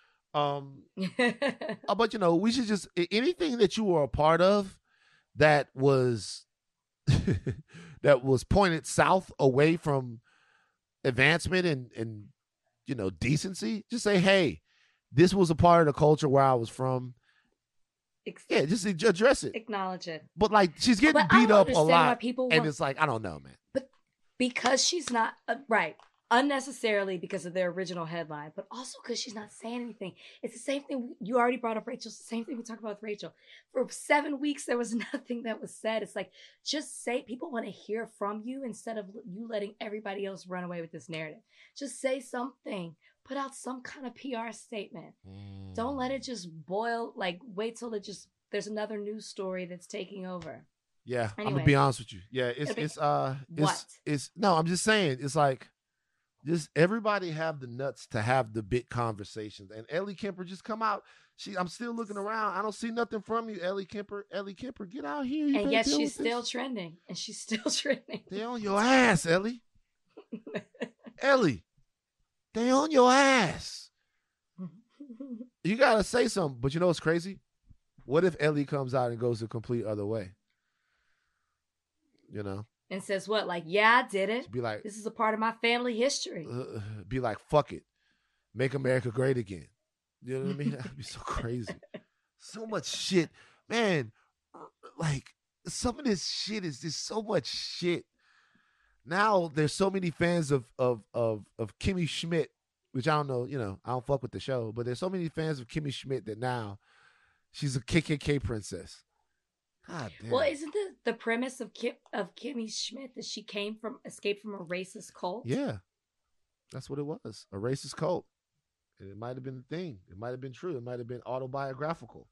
But you know, we should just, anything that you were a part of that was that was pointed south away from advancement and you know, decency, just say, hey, this was a part of the culture where I was from. Just address it. Acknowledge it. But like, she's getting beat up a lot. It's like, I don't know, man. But because she's not, right, unnecessarily because of their original headline, but also because she's not saying anything. It's the same thing. You already brought up Rachel. It's the same thing we talked about with Rachel. For 7 weeks, there was nothing that was said. It's like, just say, people want to hear from you instead of you letting everybody else run away with this narrative. Just say something. Put out some kind of PR statement. Don't let it just boil, like, wait till there's another news story that's taking over. Yeah, anyway, I'm gonna be honest with you. Yeah, I'm just saying, it's like, just everybody have the nuts to have the big conversations. And Ellie Kemper just come out. I'm still looking around. I don't see nothing from you, Ellie Kemper. Ellie Kemper, get out here. And yet she's still trending. And she's still trending. They on your ass, Ellie. Ellie, they on your ass. You gotta say something. But you know what's crazy? What if Ellie comes out and goes the complete other way? You know? And says what? Like, yeah, I did it. Be like, this is a part of my family history. Be like, fuck it. Make America great again. You know what I mean? That'd be so crazy. So much shit. Man, like, some of this shit is just so much shit. Now there's so many fans of Kimmy Schmidt, which I don't know, I don't fuck with the show, but there's so many fans of Kimmy Schmidt that now she's a KKK princess. God damn. Well, isn't the premise of Kimmy Schmidt that she escaped from a racist cult? Yeah, that's what it was, a racist cult. And it might have been a thing. It might have been true. It might have been autobiographical.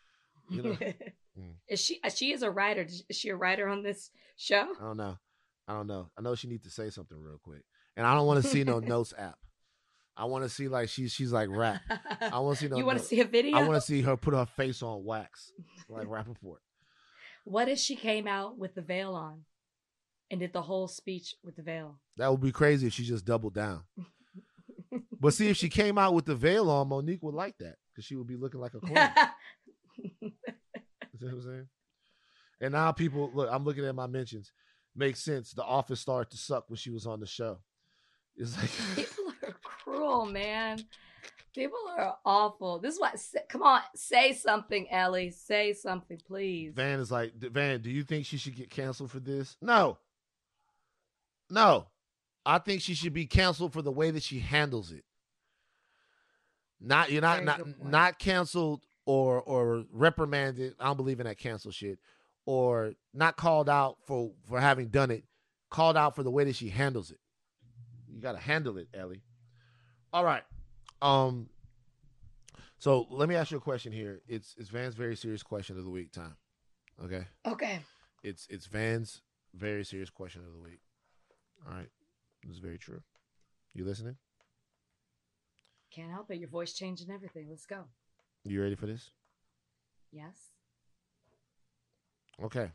She is a writer. Is she a writer on this show? I don't know. I know she needs to say something real quick. And I don't want to see no notes app. I want to see like she's like rap. I want to see no. You want to see a video? I want to see her put her face on wax like Rappaport. What if she came out with the veil on and did the whole speech with the veil? That would be crazy if she just doubled down. But see, if she came out with the veil on, Monique would like that because she would be looking like a queen. You know what I'm saying? And now people, look, I'm looking at my mentions. Makes sense. The Office started to suck when she was on the show. It's like people are cruel, man. People are awful. This is what. Come on, say something, Ellie. Say something, please. Van is like, Van, do you think she should get canceled for this? No. I think she should be canceled for the way that she handles it. Not canceled or reprimanded. I don't believe in that cancel shit. Or not called out for having done it. Called out for the way that she handles it. You got to handle it, Ellie. All right. So let me ask you a question here. It's Van's very serious question of the week time. Okay. Okay. It's Van's very serious question of the week. All right. This is very true. You listening? Can't help it. Your voice changing everything. Let's go. You ready for this? Yes. Okay.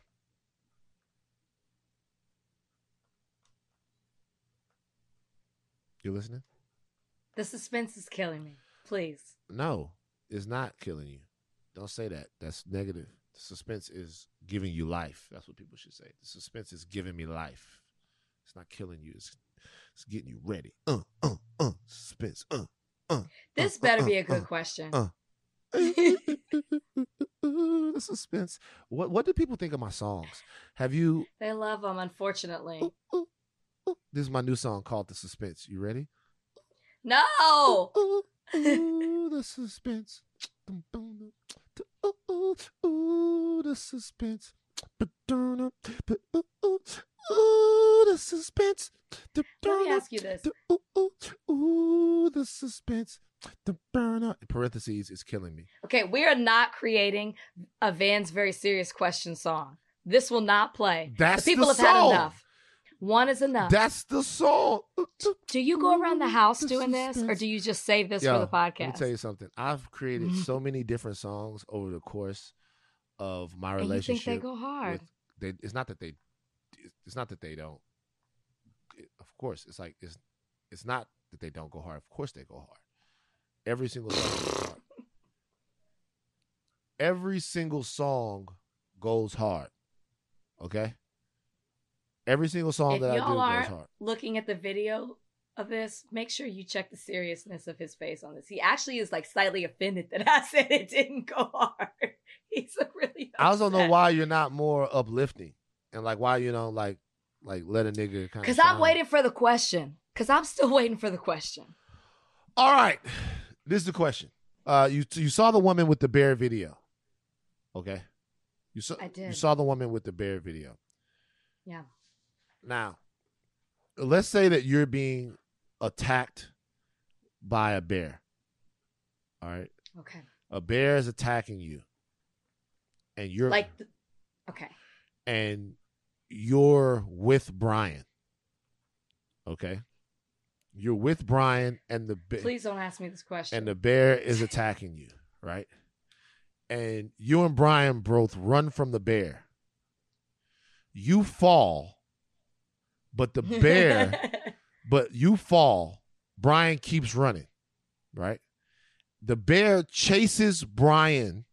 You listening? The suspense is killing me. Please. No, it's not killing you. Don't say that. That's negative. The suspense is giving you life. That's what people should say. The suspense is giving me life. It's not killing you. It's getting you ready. Suspense. This better be a good question. The suspense. What do people think of my songs? Have you? They love them, unfortunately. This is my new song called The Suspense. You ready? No. The suspense. The suspense. The suspense. Let me ask you this. The suspense. The burnout. In parentheses is killing me. Okay, we are not creating a Van's Very Serious Question song. This will not play. That's the people the have had song. enough. One is enough. That's the song. Do you go around the house doing this, or do you just save this for the podcast? Let me tell you something. I've created so many different songs over the course of my relationship. And you think they go hard? It's not that they don't. Of course, it's not that they don't go hard. Of course, they go hard. Every single song goes hard. Every single song goes hard. Okay? Every single song that I do goes hard. Looking at the video of this, make sure you check the seriousness of his face on this. He actually is like slightly offended that I said it didn't go hard. He's really upset. I also don't know why you're not more uplifting and like why you don't like let a nigga kind of. Because I'm waiting for the question. Because I'm still waiting for the question. All right, this is the question. You saw the woman with the bear video, okay? I did. You saw the woman with the bear video. Yeah. Now, let's say that you're being attacked by a bear. All right. Okay. A bear is attacking you, and you're okay. And you're with Brian. Okay. You're with Brian, and the bear. Please don't ask me this question. And the bear is attacking you, right? And you and Brian both run from the bear. You fall, but the bear, but you fall. Brian keeps running, right? The bear chases Brian,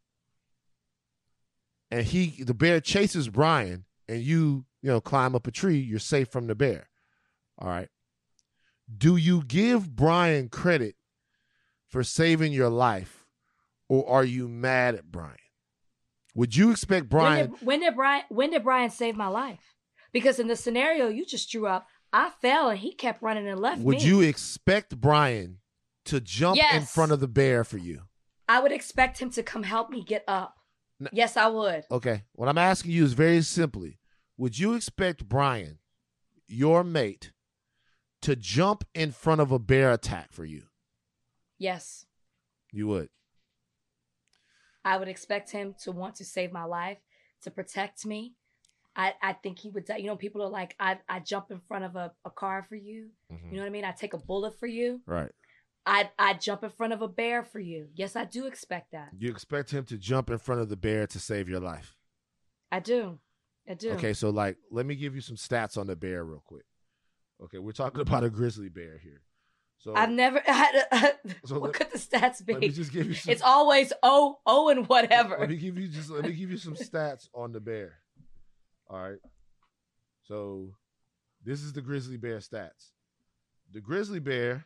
and the bear chases Brian, and you climb up a tree. You're safe from the bear. All right. Do you give Brian credit for saving your life, or are you mad at Brian? Would you expect Brian? When did Brian save my life? Because in the scenario you just drew up, I fell and he kept running and left me. Would you expect Brian to jump in front of the bear for you? I would expect him to come help me get up. Yes, I would. Okay. What I'm asking you is very simply, would you expect Brian, your mate, to jump in front of a bear attack for you? Yes. You would. I would expect him to want to save my life, to protect me. I think he would. You know, people are like, I jump in front of a car for you. Mm-hmm. You know what I mean? I take a bullet for you. Right. I jump in front of a bear for you. Yes, I do expect that. You expect him to jump in front of the bear to save your life? I do. Okay, so like, let me give you some stats on the bear real quick. Okay, we're talking about a grizzly bear here. So I've never had what could the stats be? Let me just give you some, it's always oh and whatever. Let me give you some stats on the bear. All right. So this is the grizzly bear stats. The grizzly bear,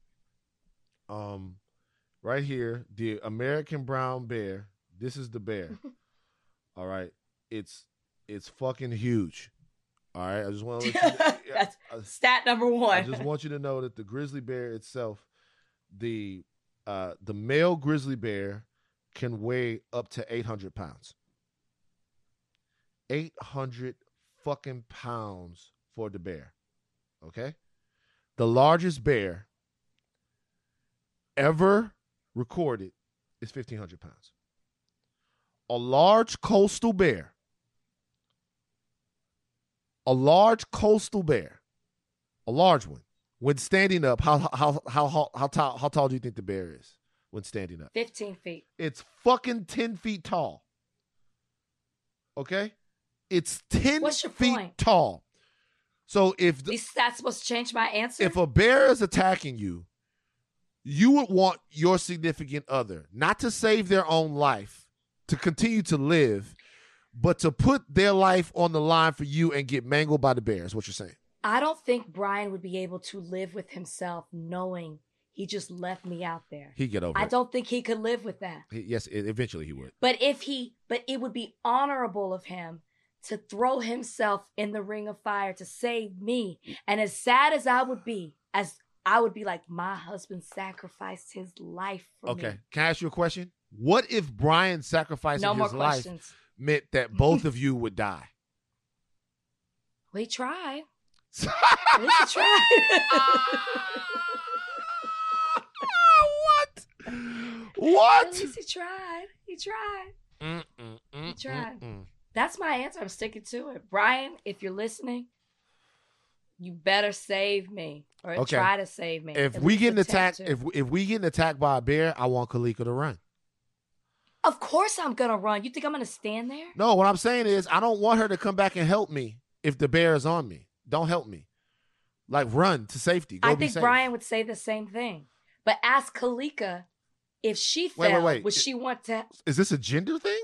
right here, the American brown bear. This is the bear. All right. It's fucking huge. All right. I just want to let you that's stat number one. I just want you to know that the grizzly bear itself, the male grizzly bear can weigh up to 800 pounds. 800 fucking pounds for the bear. Okay? The largest bear ever recorded is 1,500 pounds. A large coastal bear, a large one, when standing up, how tall do you think the bear is when standing up? 15 feet. It's fucking 10 feet tall. Okay? It's 10 feet tall. So if these stats supposed to change my answer? If a bear is attacking you, you would want your significant other not to save their own life, to continue to live, but to put their life on the line for you and get mangled by the bear, is what you're saying. I don't think Brian would be able to live with himself knowing he just left me out there. He'd get over it. I don't think he could live with that. Yes, eventually he would. But it would be honorable of him to throw himself in the ring of fire to save me. And as sad as I would be, like, my husband sacrificed his life for me. Okay. Can I ask you a question? What if Brian sacrificing his life meant that both of you would die? We tried. At least he tried. What? At least he tried. He tried. That's my answer. I'm sticking to it. Brian, if you're listening, you better save me or try to save me. If we get attacked, if we get attacked by a bear, I want Kalika to run. Of course I'm gonna run. You think I'm gonna stand there? No, what I'm saying is I don't want her to come back and help me if the bear is on me. Don't help me. Like, run to safety. Go I think Brian would say the same thing. But ask Kalika if she fell, would she want to? Is this a gender thing?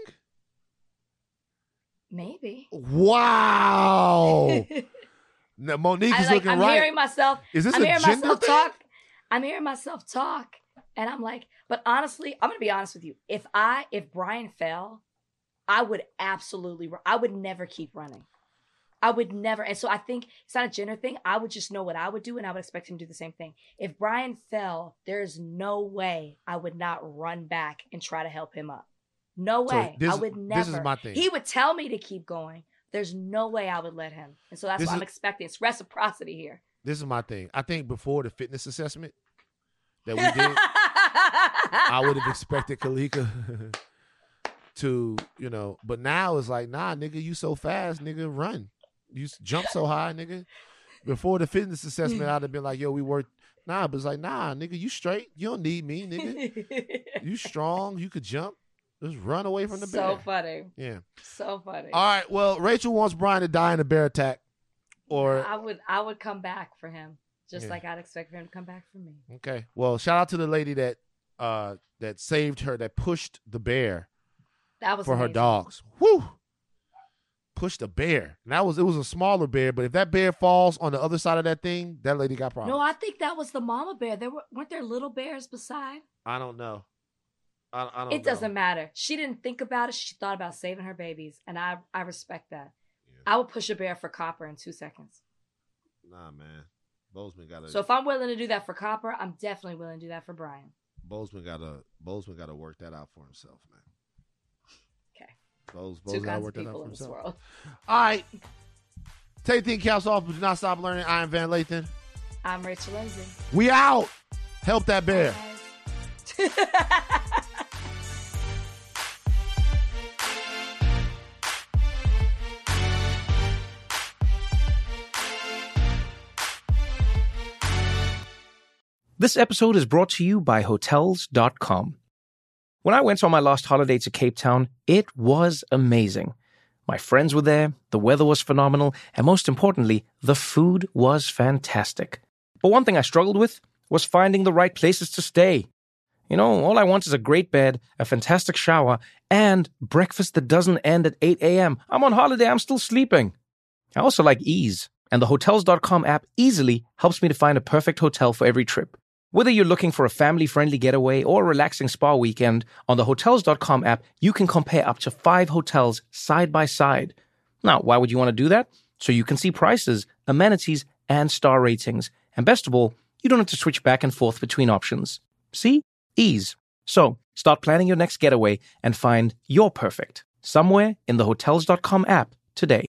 Maybe. Wow. Now, Monique is looking right. I'm hearing myself. Is this a gender thing? Talk. I'm hearing myself talk, and I'm like, but honestly, I'm gonna be honest with you. If Brian fell, I would never keep running. I would never. And so I think it's not a gender thing. I would just know what I would do, and I would expect him to do the same thing. If Brian fell, there's no way I would not run back and try to help him up. No way. I would never. This is my thing. He would tell me to keep going. There's no way I would let him. And so that's what I'm expecting. It's reciprocity here. This is my thing. I think before the fitness assessment that we did, I would have expected Kalika to, but now it's like, nah, nigga, you so fast, nigga, run. You jump so high, nigga. Before the fitness assessment, I'd have been like, yo, we worked. Nah, but it's like, nah, nigga, you straight. You don't need me, nigga. You strong. You could jump. Just run away from the bear. So funny. Yeah. So funny. All right. Well, Rachel wants Brian to die in a bear attack. Or I would come back for him. Just like I'd expect for him to come back for me. Okay. Well, shout out to the lady that saved her, that pushed the bear. That was for amazing. Her dogs. Woo! Pushed a bear. And it was a smaller bear, but if that bear falls on the other side of that thing, that lady got problems. No, I think that was the mama bear. Weren't there little bears beside? I don't know. I don't It know. doesn't matter. She didn't think about it. She thought about saving her babies, and I respect that. Yeah. I would push a bear for Copper in 2 seconds. Nah, man. Bozeman got to. So if I'm willing to do that for Copper, I'm definitely willing to do that for Brian. Bozeman got to work that out for himself, man. Okay. Bozeman Two got to kinds work of that out people for in this himself. world. All right. Take the caps off, but do not stop learning. I am Van Lathan. I'm Rachel Lindsay. We out. Help that bear. Bye. This episode is brought to you by Hotels.com. When I went on my last holiday to Cape Town, it was amazing. My friends were there, the weather was phenomenal, and most importantly, the food was fantastic. But one thing I struggled with was finding the right places to stay. You know, all I want is a great bed, a fantastic shower, and breakfast that doesn't end at 8 a.m. I'm on holiday, I'm still sleeping. I also like ease, and the Hotels.com app easily helps me to find a perfect hotel for every trip. Whether you're looking for a family-friendly getaway or a relaxing spa weekend, on the Hotels.com app, you can compare up to 5 hotels side by side. Now, why would you want to do that? So you can see prices, amenities, and star ratings. And best of all, you don't have to switch back and forth between options. See? Ease. So, start planning your next getaway and find your perfect somewhere in the Hotels.com app today.